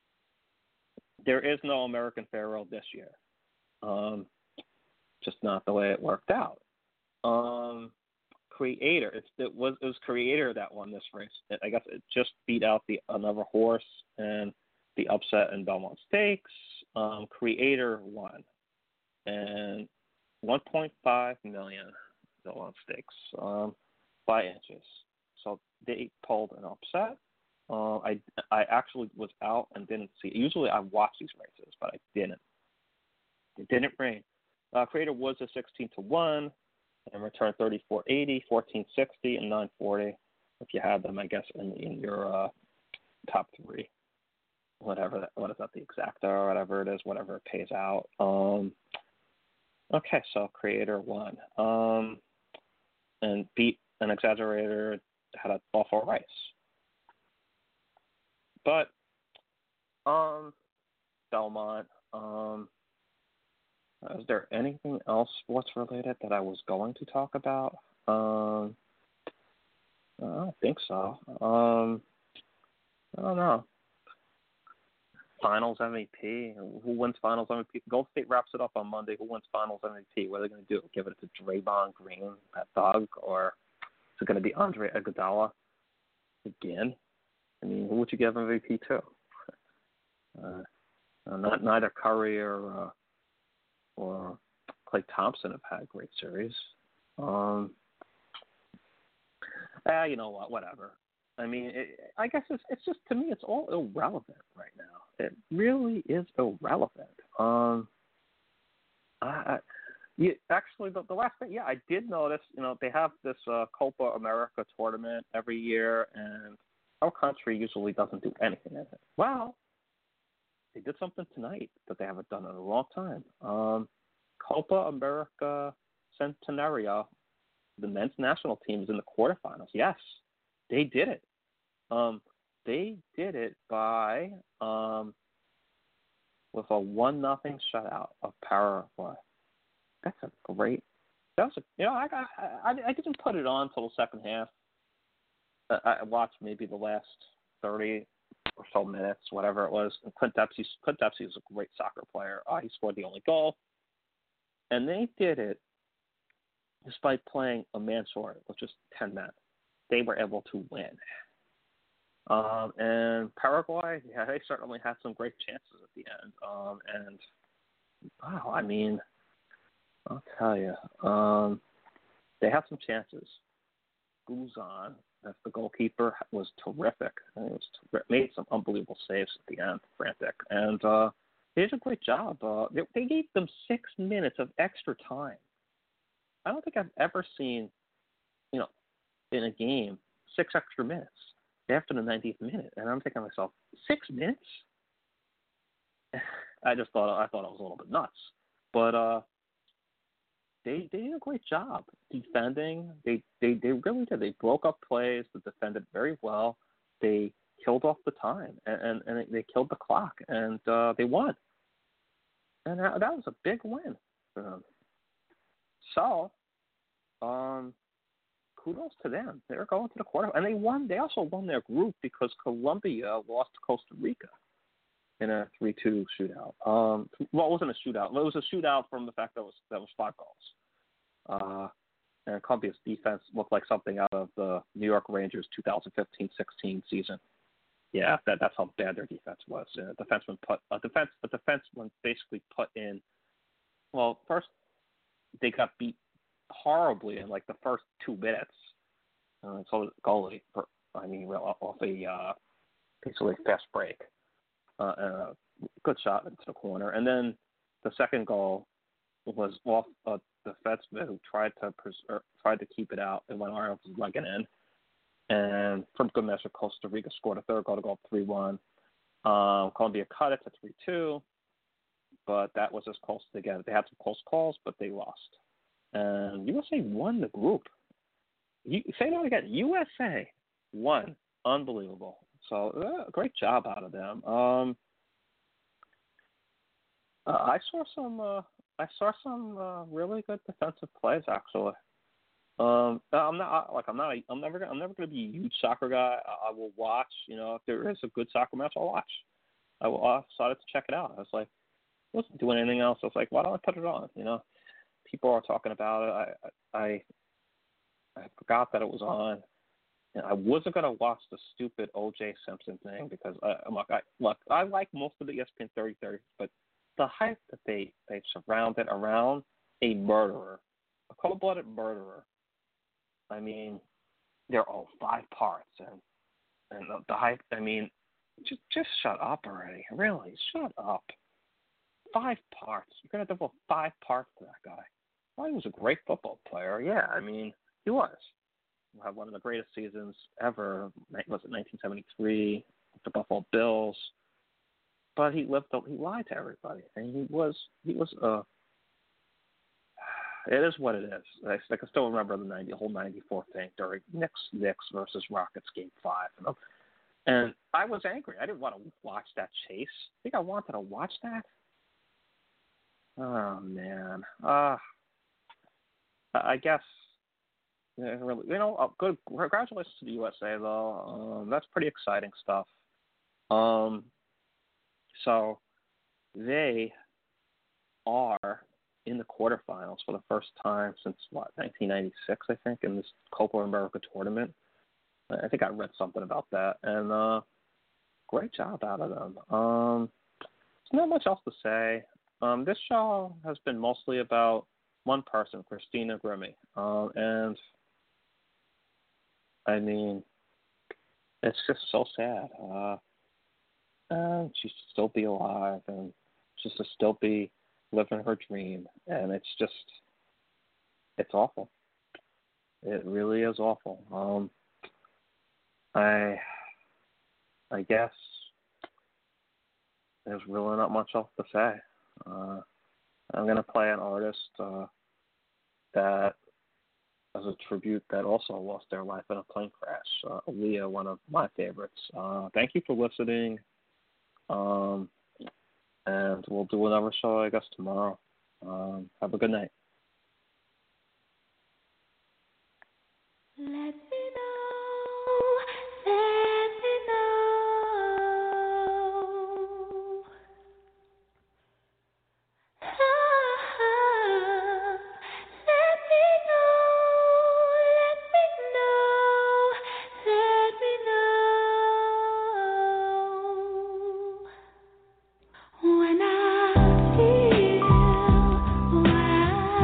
there is no American Pharoah this year. Um, just not the way it worked out. Um, Creator, it's, it was it was Creator that won this race. It, I guess it just beat out the another horse and the upset in Belmont Stakes. Um, Creator won, and one point five million Belmont Stakes um, by inches. So they pulled an upset. Uh, I I actually was out and didn't see. Usually I watch these races, but I didn't. It didn't rain. Uh, Creator was a sixteen to one, and returned thirty-four eighty, fourteen sixty, and nine forty. If you have them, I guess, in in your uh, top three, whatever that, what is that, the exacta or whatever it is, whatever it pays out. Um, okay, so Creator won, um, and beat an Exaggerator, had an awful race. But um, Belmont. Um, Is there anything else sports related that I was going to talk about? Um, I don't think so. Um, I don't know. Finals M V P. Who wins Finals M V P? Gold State wraps it up on Monday. Who wins Finals M V P? What are they going to do? Give it to Draymond Green, that dog, or is it going to be Andre Iguodala again? I mean, who would you give M V P to? Uh, not neither Curry or. Uh, or Klay Thompson have had great series. Um, ah, you know what? Whatever. I mean, it, I guess it's it's just, to me, it's all irrelevant right now. It really is irrelevant. Um, I, I you, actually, the, the last thing, yeah, I did notice. You know, they have this uh, Copa America tournament every year, and our country usually doesn't do anything in it. Well, they did something tonight that they haven't done in a long time. Um, Copa America Centenario, the men's national team is in the quarterfinals. Yes, they did it. Um, they did it by um, with a one nothing shutout of Paraguay. That's a great. That was a, you know I got I, I didn't put it on until the second half. I, I watched maybe the last thirty or so minutes, whatever it was. And Clint Dempsey Clint Dempsey is a great soccer player. Uh, he scored the only goal, and they did it despite playing a man short with just ten men. They were able to win. Um, and Paraguay, yeah, they certainly had some great chances at the end. Um, and wow, I mean, I'll tell you, um, they had some chances. Guzan, as the goalkeeper, was terrific. And it was ter- made some unbelievable saves at the end, frantic, and uh, they did a great job. Uh, they, they gave them six minutes of extra time. I don't think I've ever seen, you know, in a game, six extra minutes after the ninetieth minute, and I'm thinking to myself, six minutes? I just thought I thought it was a little bit nuts, but uh, they they did a great job defending. They they they really did. They broke up plays. They defended very well. They killed off the time and and, and they killed the clock, and uh, they won. And that, that was a big win for them. So, um. kudos to them. They're going to the quarter, and they won. They also won their group because Colombia lost to Costa Rica in a three two shootout. Um, well, it wasn't a shootout. It was a shootout from the fact that it was that was five goals. Uh, and Colombia's defense looked like something out of the New York Rangers twenty fifteen sixteen season. Yeah, that that's how bad their defense was. Uh, defenseman put a defense a defenseman basically put in. Well, first they got beat horribly in like the first two minutes. Uh, so the goalie, I mean, off a uh, basically fast break, uh, and a good shot into the corner, and then the second goal was off a defenseman who tried to pres- tried to keep it out, and went off his leg in. And from good measure, Costa Rica scored a third goal to go up three one. Um, Colombia cut it to three two, but that was as close as they get. They had some close calls, but they lost. And U S A won the group. You, say that again. U S A won. Unbelievable. So uh, great job out of them. Um, uh, I saw some. Uh, I saw some uh, really good defensive plays actually. Um, I'm not like I'm not. A, I'm never. I'm never going to be a huge soccer guy. I, I will watch. You know, if there is a good soccer match, I'll watch. I will. I decided to check it out. I was like, I wasn't doing anything else. I was like, why don't I put it on? You know. People are talking about it. I, I I forgot that it was on. And I wasn't gonna watch the stupid O J Simpson thing because I, I'm like, I look, I like most of the E S P N thirty thirty, but the hype that they they surrounded around a murderer, a cold-blooded murderer. I mean, they're all five parts, and and the, the hype. I mean, just just shut up already. Really, shut up. Five parts. You're gonna devote five parts to that guy. Well, he was a great football player. Yeah, I mean, he was. He had one of the greatest seasons ever. Was it nineteen seventy-three? The Buffalo Bills. But he lived. He lied to everybody, and he was. He was. Uh, it is what it is. I, I can still remember the ninety, the whole ninety-four thing during Knicks, Knicks versus Rockets game five. You know? And I was angry. I didn't want to watch that chase. I think I wanted to watch that. Oh man. Uh I guess, yeah, really, you know, good. Congratulations to the U S A, though. Um, that's pretty exciting stuff. Um, so they are in the quarterfinals for the first time since what nineteen ninety-six, I think, in this Copa America tournament. I think I read something about that, and uh, great job out of them. Um, there's not much else to say. Um, this show has been mostly about one person, Christina Grimmie, um, and I mean, it's just so sad. Uh, and she should still be alive, and she should still be living her dream, and it's just, it's awful. It really is awful. Um, I, I guess there's really not much else to say. Uh, I'm gonna play an artist uh, that as a tribute that also lost their life in a plane crash. Uh, Aaliyah, one of my favorites. Uh, thank you for listening. Um, and we'll do another show, I guess, tomorrow. Um, have a good night. Let me know, let me know. Ah, let me know, let me know, let me know. When I feel what I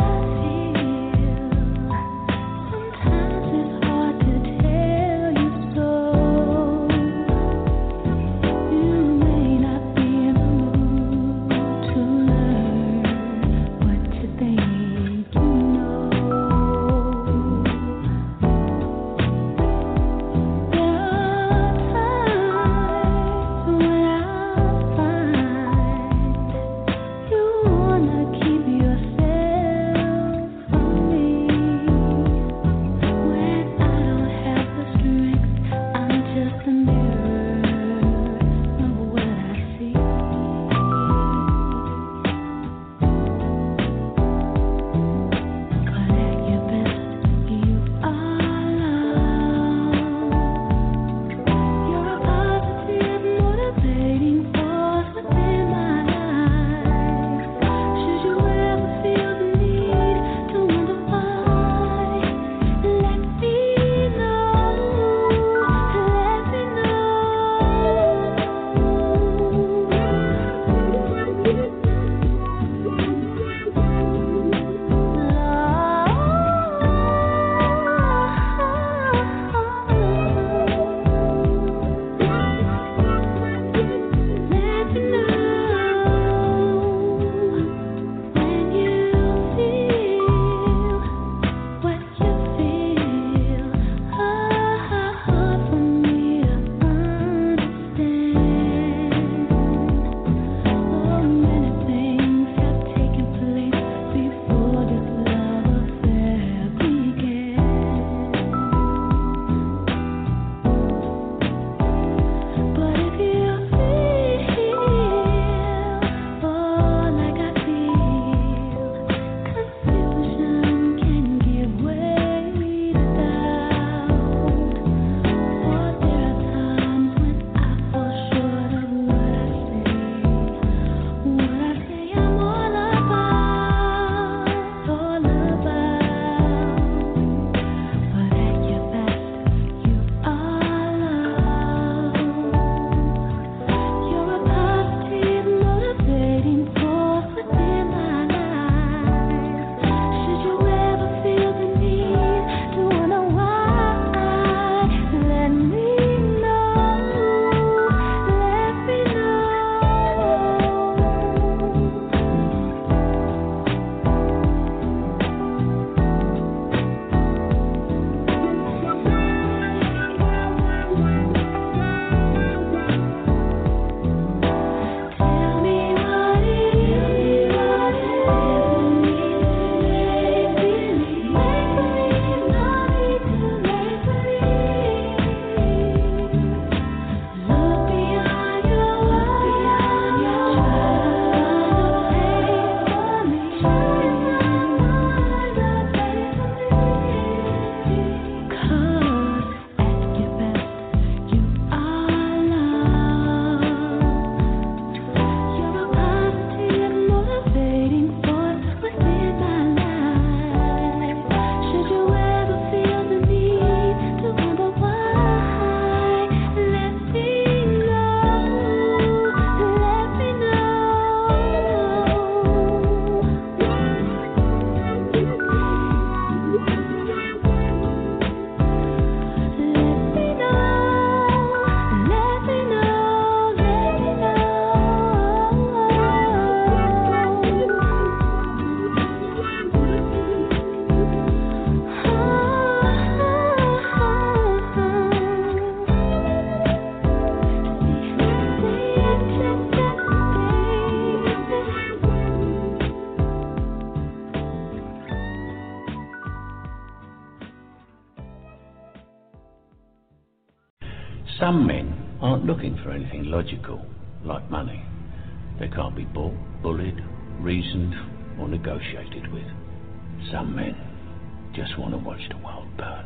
Some men aren't looking for anything logical, like money. They can't be bought, bullied, reasoned, or negotiated with. Some men just want to watch the world burn.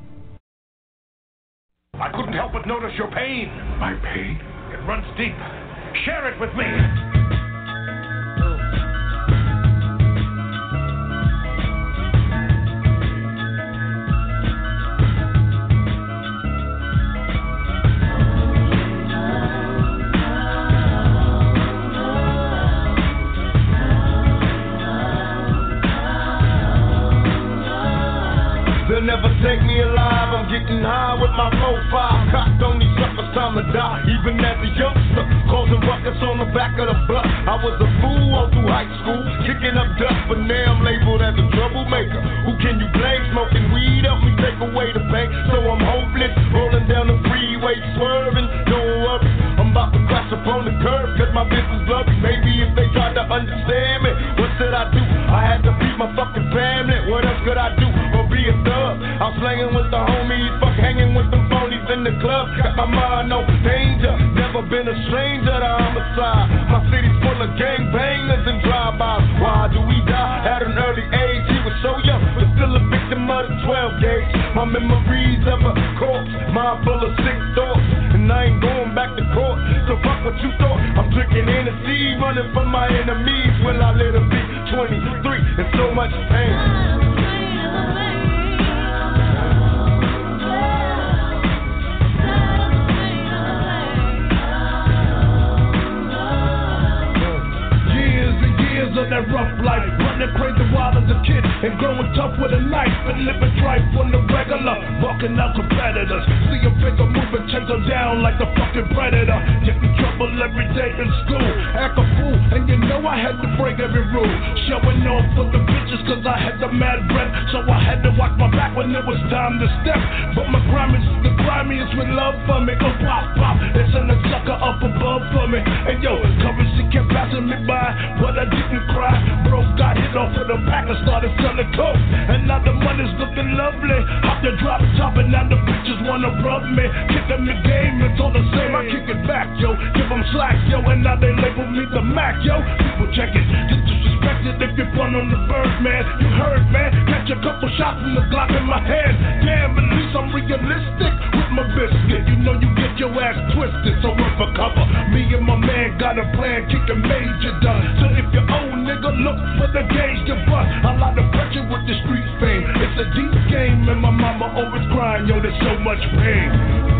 I couldn't help but notice your pain. My pain? It runs deep. Share it with me. They'll never take me alive, I'm getting high with my profile. Cocked on these suckers, time to die. Even as a youngster, causing ruckus on the back of the bus. I was a fool all through high school, kicking up dust, but now I'm labeled as a troublemaker. Who can you blame? Smoking weed help me take away the pain. So I'm hopeless, rolling down the freeway, swerving. Don't worry, I'm about to crash up on the curb, cause my business blurry. Maybe if they tried to understand me, what should I do? I had to feed my fucking family, what else could I do? Or be a thug? I'm slanging with the homies, fuck hanging with them phonies in the club. Got my mind on danger, never been a stranger to homicide. My city's full of gangbangers and drive-bys. Why do we die at an early age? He was so young, but still a victim of the twelve gauge. My memories of a corpse, mind full of sick thoughts, and I ain't going back to court. So fuck what you thought. I'm drinking Hennessy, running from my enemies. Will I let her be twenty-three and so much pain? Of that rough life, running crazy wild as a kid and growing tough with a knife and living tripe on the regular, walking out competitors. See a figure moving, chase them down like the fucking predator. Get in trouble every day in school, act a fool, and you know I had to break every rule. Showing off for the bitches cause I had the mad breath, so I had to watch my back when it was time to step. But my crime is the grimiest with love for me. Oh pop pop, it's in the sucker up above for me. And yo, currency kept passing me by, but I didn't cry. Bro got hit off with a pack and started selling coke. And now the money's looking lovely. Hop the drop top and now the bitches wanna rub me. Kick them the game, it's all the same. I kick it back, yo. Give them slack, yo. And now they label me the Mac, yo. People check it. Just disrespected if you run on the bird, man. You heard, man. Catch a couple shots from the Glock in my hand. Damn, at least I'm realistic with my biscuit. You know you get your ass twisted, so run for cover. Me and my man got a plan, kicking major done. So if you old nigga, look for the gauge to bust. A lot of pressure with the street fame. It's a deep game, and my mama always crying, yo, there's so much pain.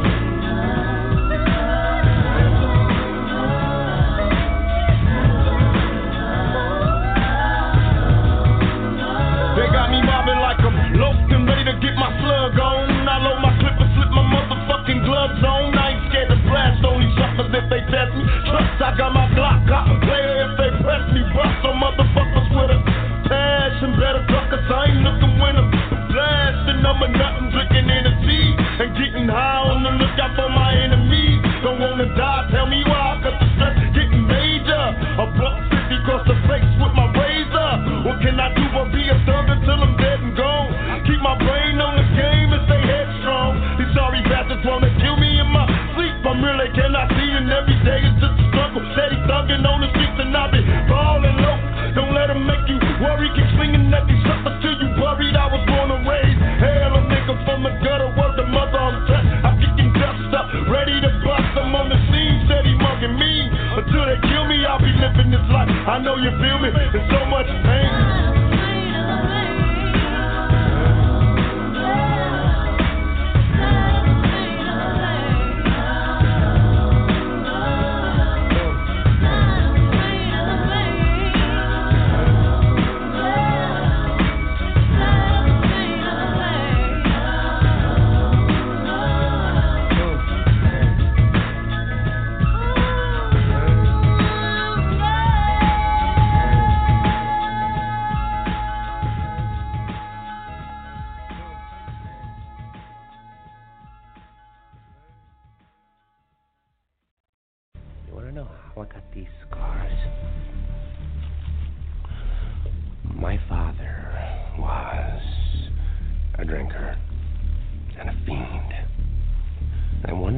They got me mobbing like I'm loafed and ready to get my slug on. I load my clip and slip my motherfucking gloves on. I ain't scared to blast on these suckers if they test me. Trust, I got my Glock, got a player if they press me. Bust some motherfuckers with a passion, better suckers. I ain't looking when I'm blasting. I'm a nut and drinking Hennessy and getting high on the lookout for my enemies. Don't wanna die, tell me why, cause the stress getting major. A buck fifty across the face with my razor. What can I do but be a thug until I'm dead and gone? Keep my brain on the game and stay headstrong. These sorry bastards wanna kill me in my sleep. I'm really cannot see, and every day it's just a struggle. Steady thugging on the streets and I be falling low. Don't let them make you worry. Keep swinging at these suckers till you worried. I was born and raised hell, a nigga from the gutter. Word the mother I'm set. I'm kicking dust up, ready to bust. I'm on the scene, steady mugging me. Until they kill me, I'll be living this life. I know you feel me. There's so much pain.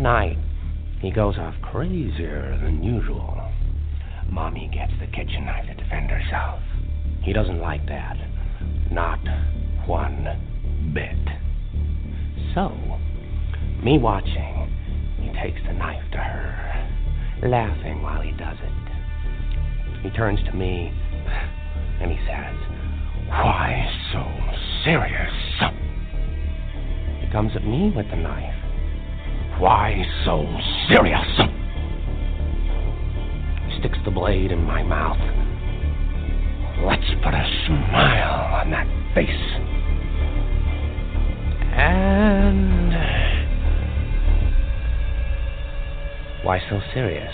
night, he goes off crazier than usual. Mommy gets the kitchen knife to defend herself. He doesn't like that. Not one bit. So, me watching, he takes the knife to her, laughing while he does it. He turns to me, and he says, "Why so serious?" He comes at me with the knife. "Why so serious?" He sticks the blade in my mouth. Let's put a smile on that face. And... why so serious?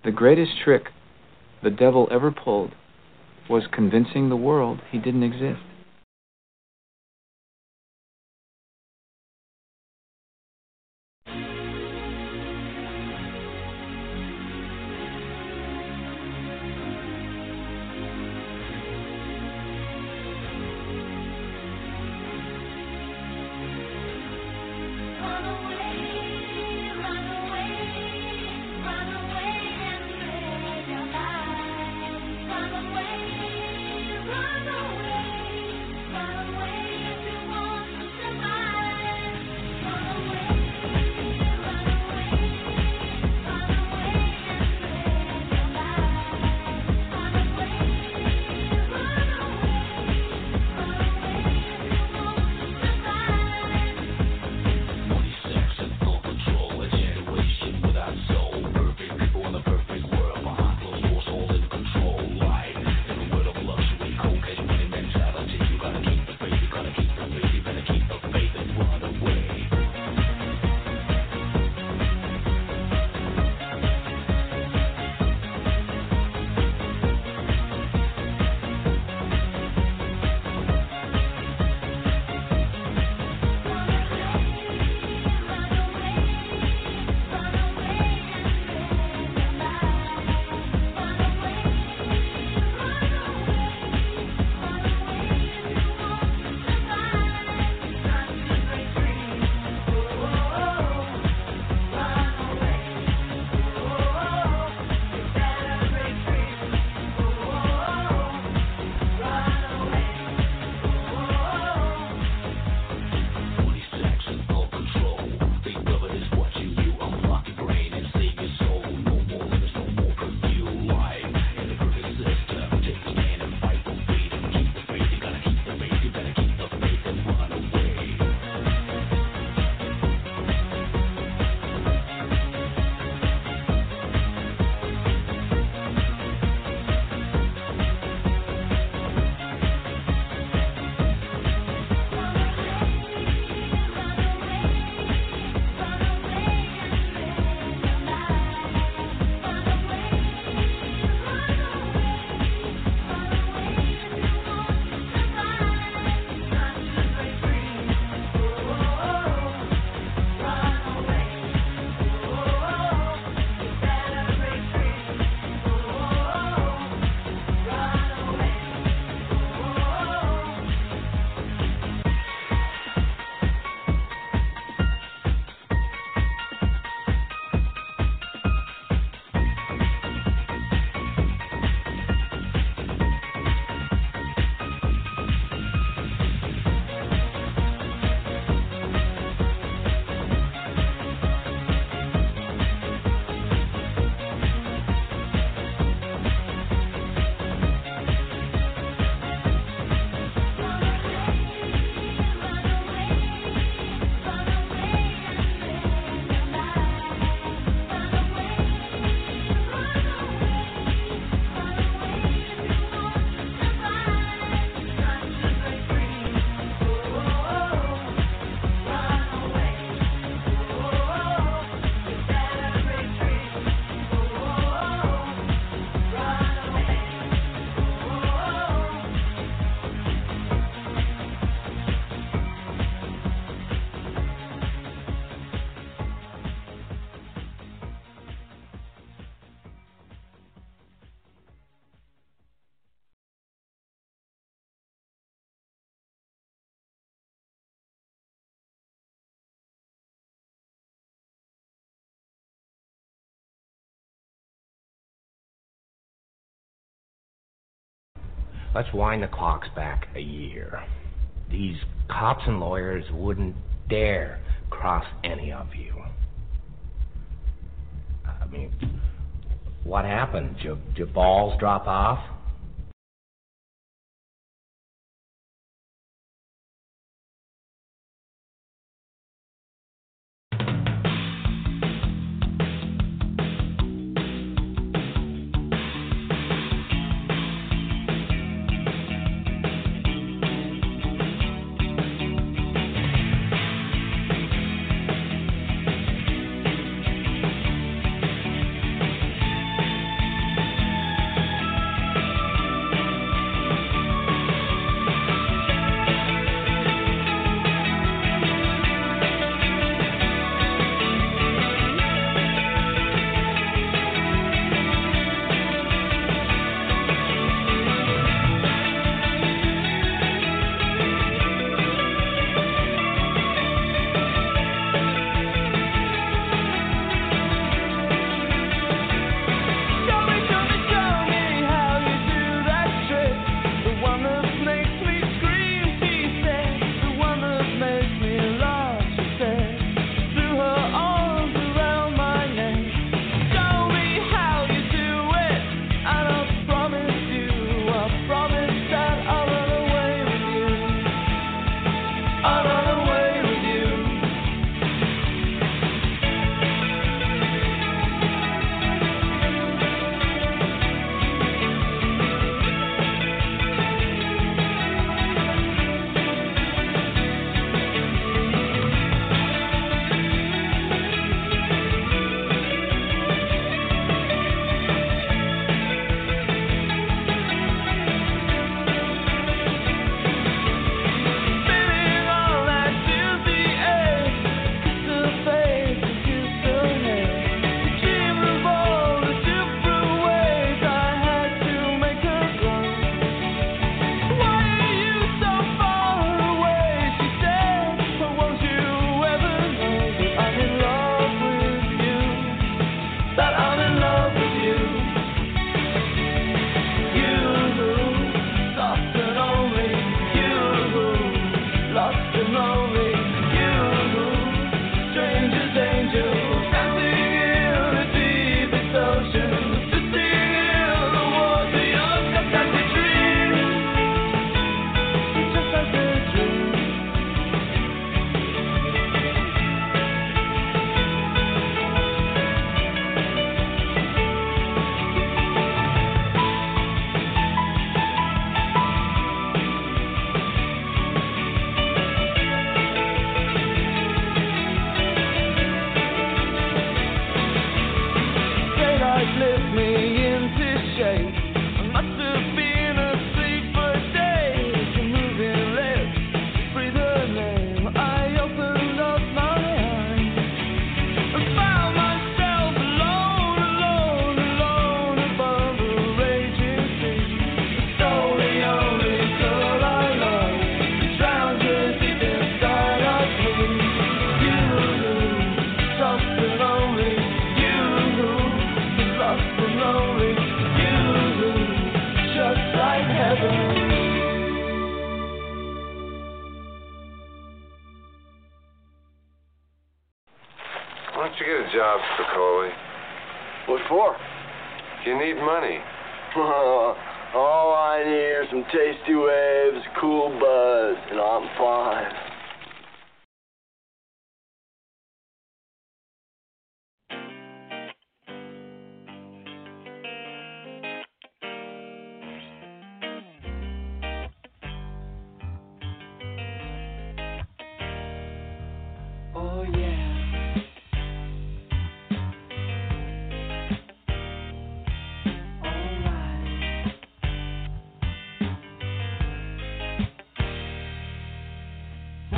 The greatest trick the devil ever pulled was convincing the world he didn't exist. Let's wind the clocks back a year. These cops and lawyers wouldn't dare cross any of you. I mean, what happened? Did your, did your balls drop off? lift me into shape. I must have been asleep for days. You're moving lips, breathe her name. I opened up my eyes and found myself alone, alone, alone above the raging sea. Stole the only girl I love, drowned her deep inside of me. You, soft and lonely. You, lost and lonely. You, just like heaven. Why don't you get a job, Spicoli? What for? You need money. All I need are some tasty waves, cool buzz, and I'm fine. Oh yeah. Alright.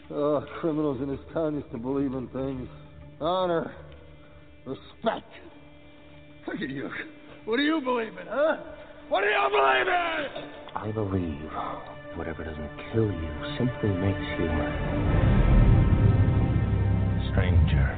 Oh, criminals in this town used to believe in things. Honor. Respect. Look at you. What do you believe in, huh? What do you believe in? I believe whatever doesn't kill you simply makes you a stranger.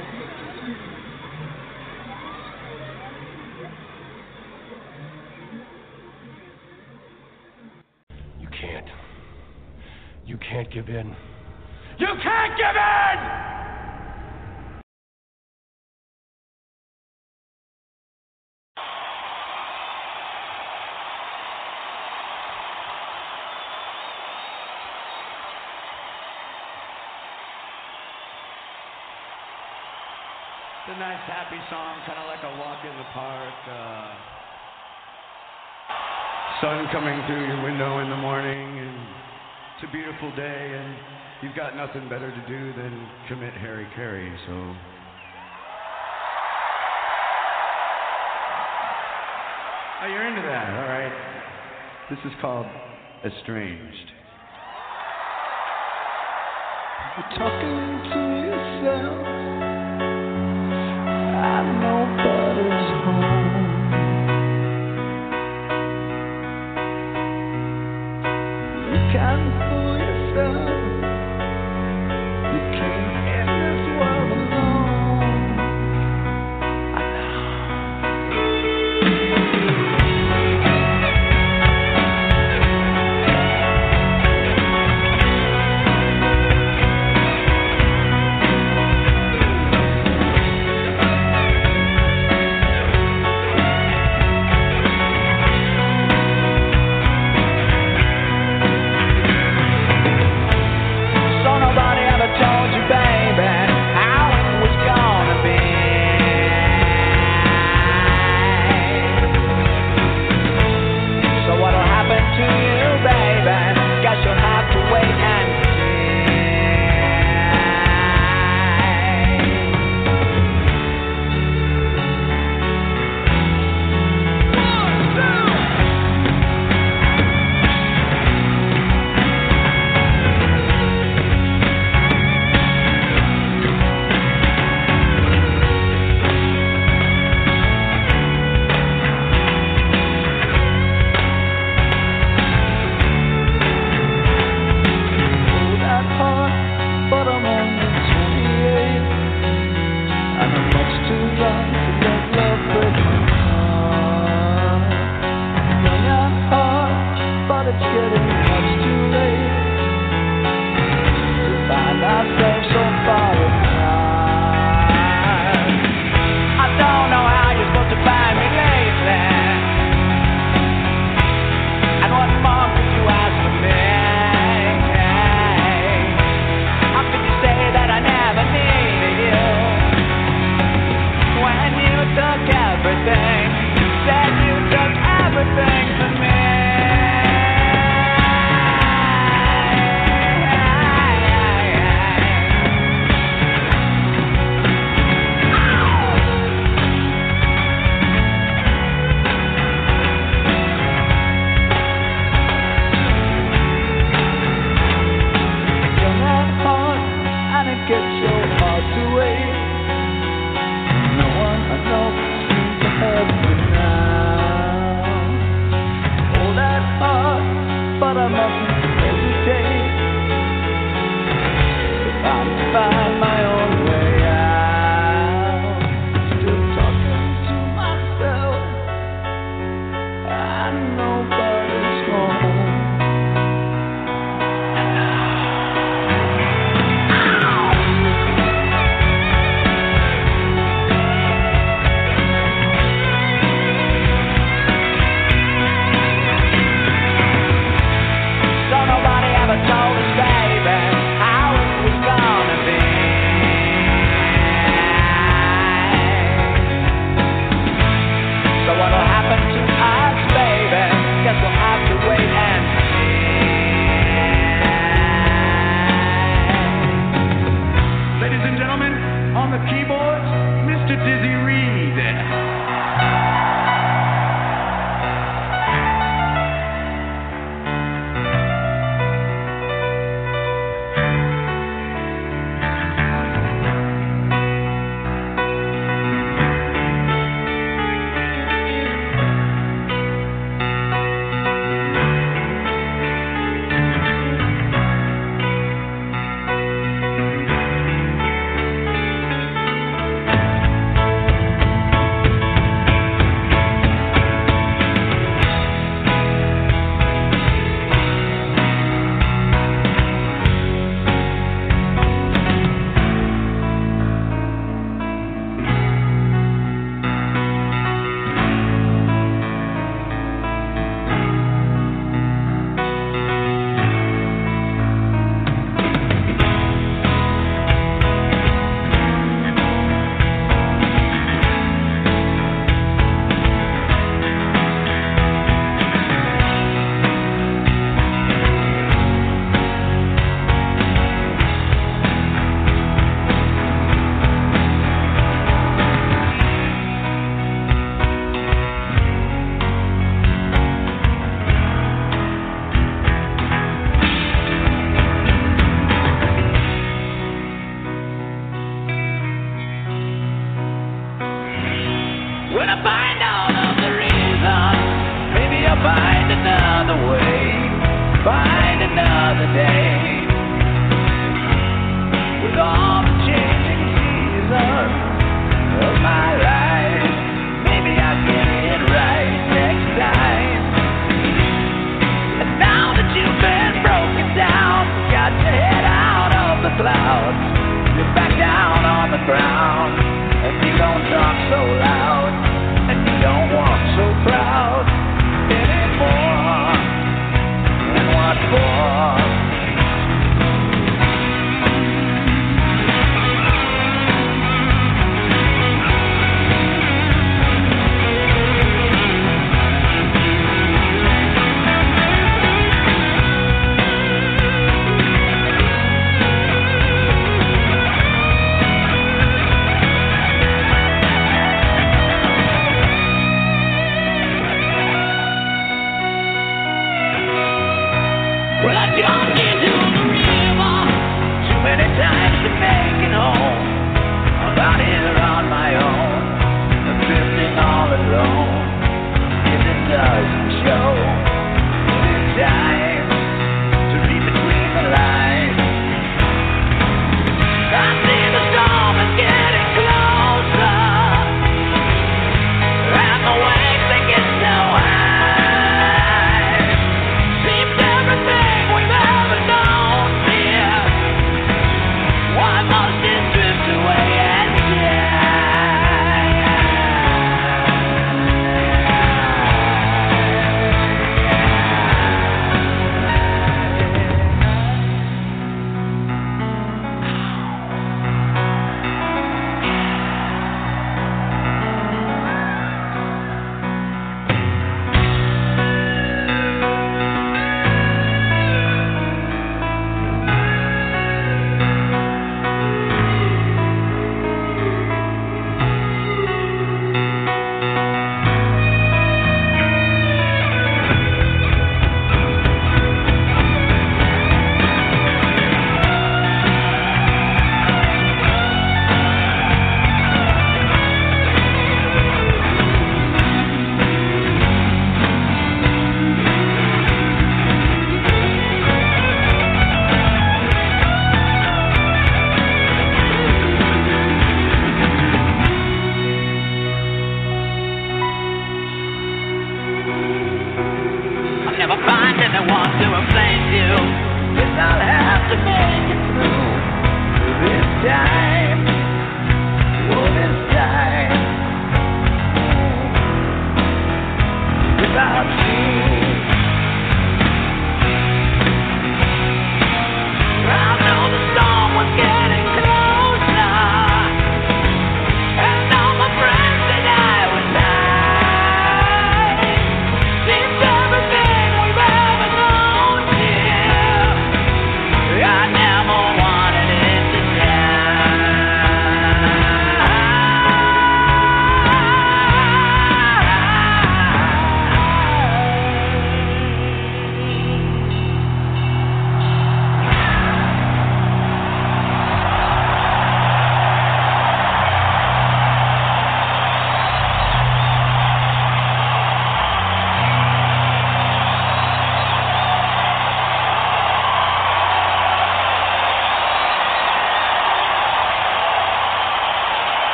You can't. You can't give in. You can't give in! It's a nice, happy song, kind of like a walk in the park. Uh, sun coming through your window in the morning, and it's a beautiful day, and you've got nothing better to do than commit Harry Carey, so... Oh, you're into that, all right. This is called Estranged. You're talking to yourself. I know nobody's home. You can't fool yourself. You can't in this world alone. I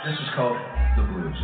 This is called The Blues.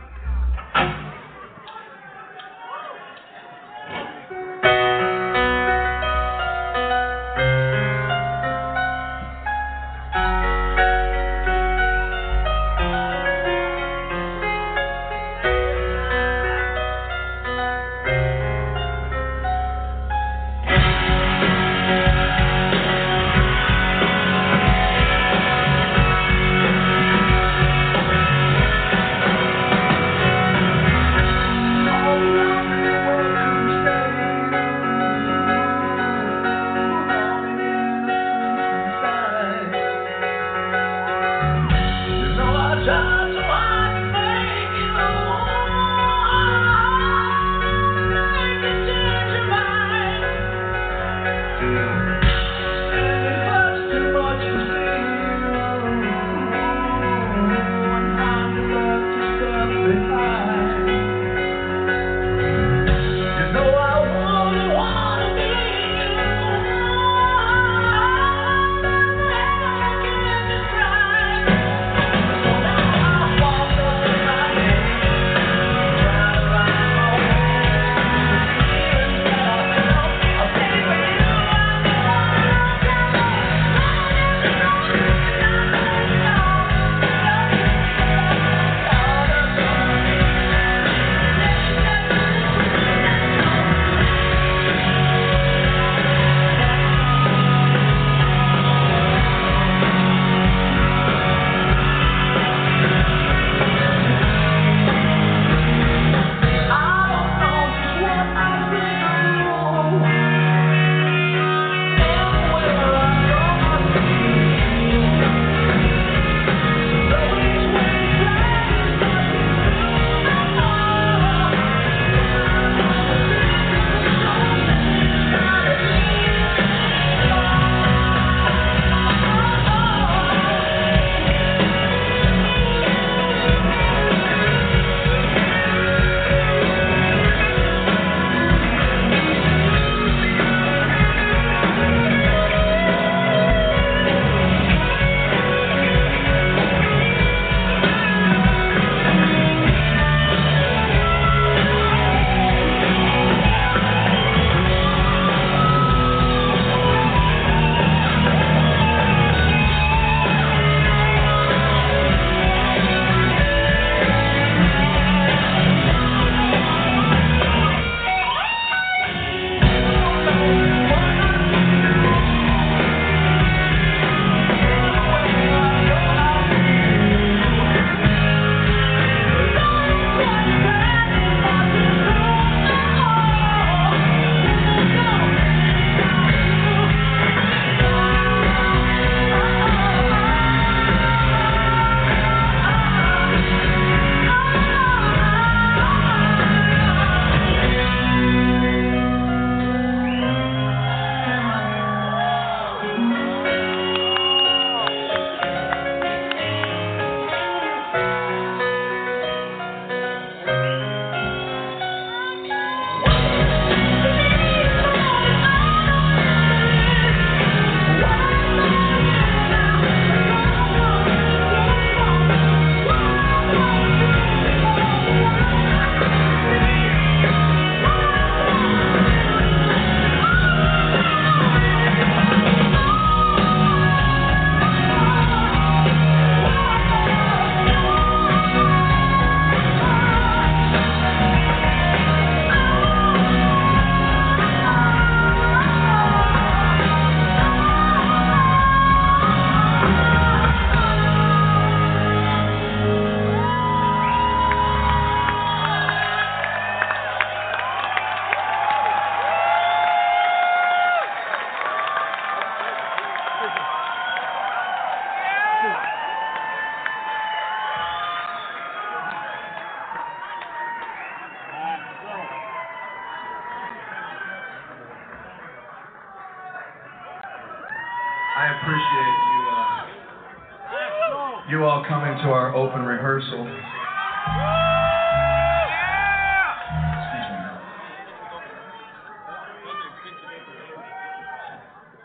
I appreciate you, uh, you all coming to our open rehearsal.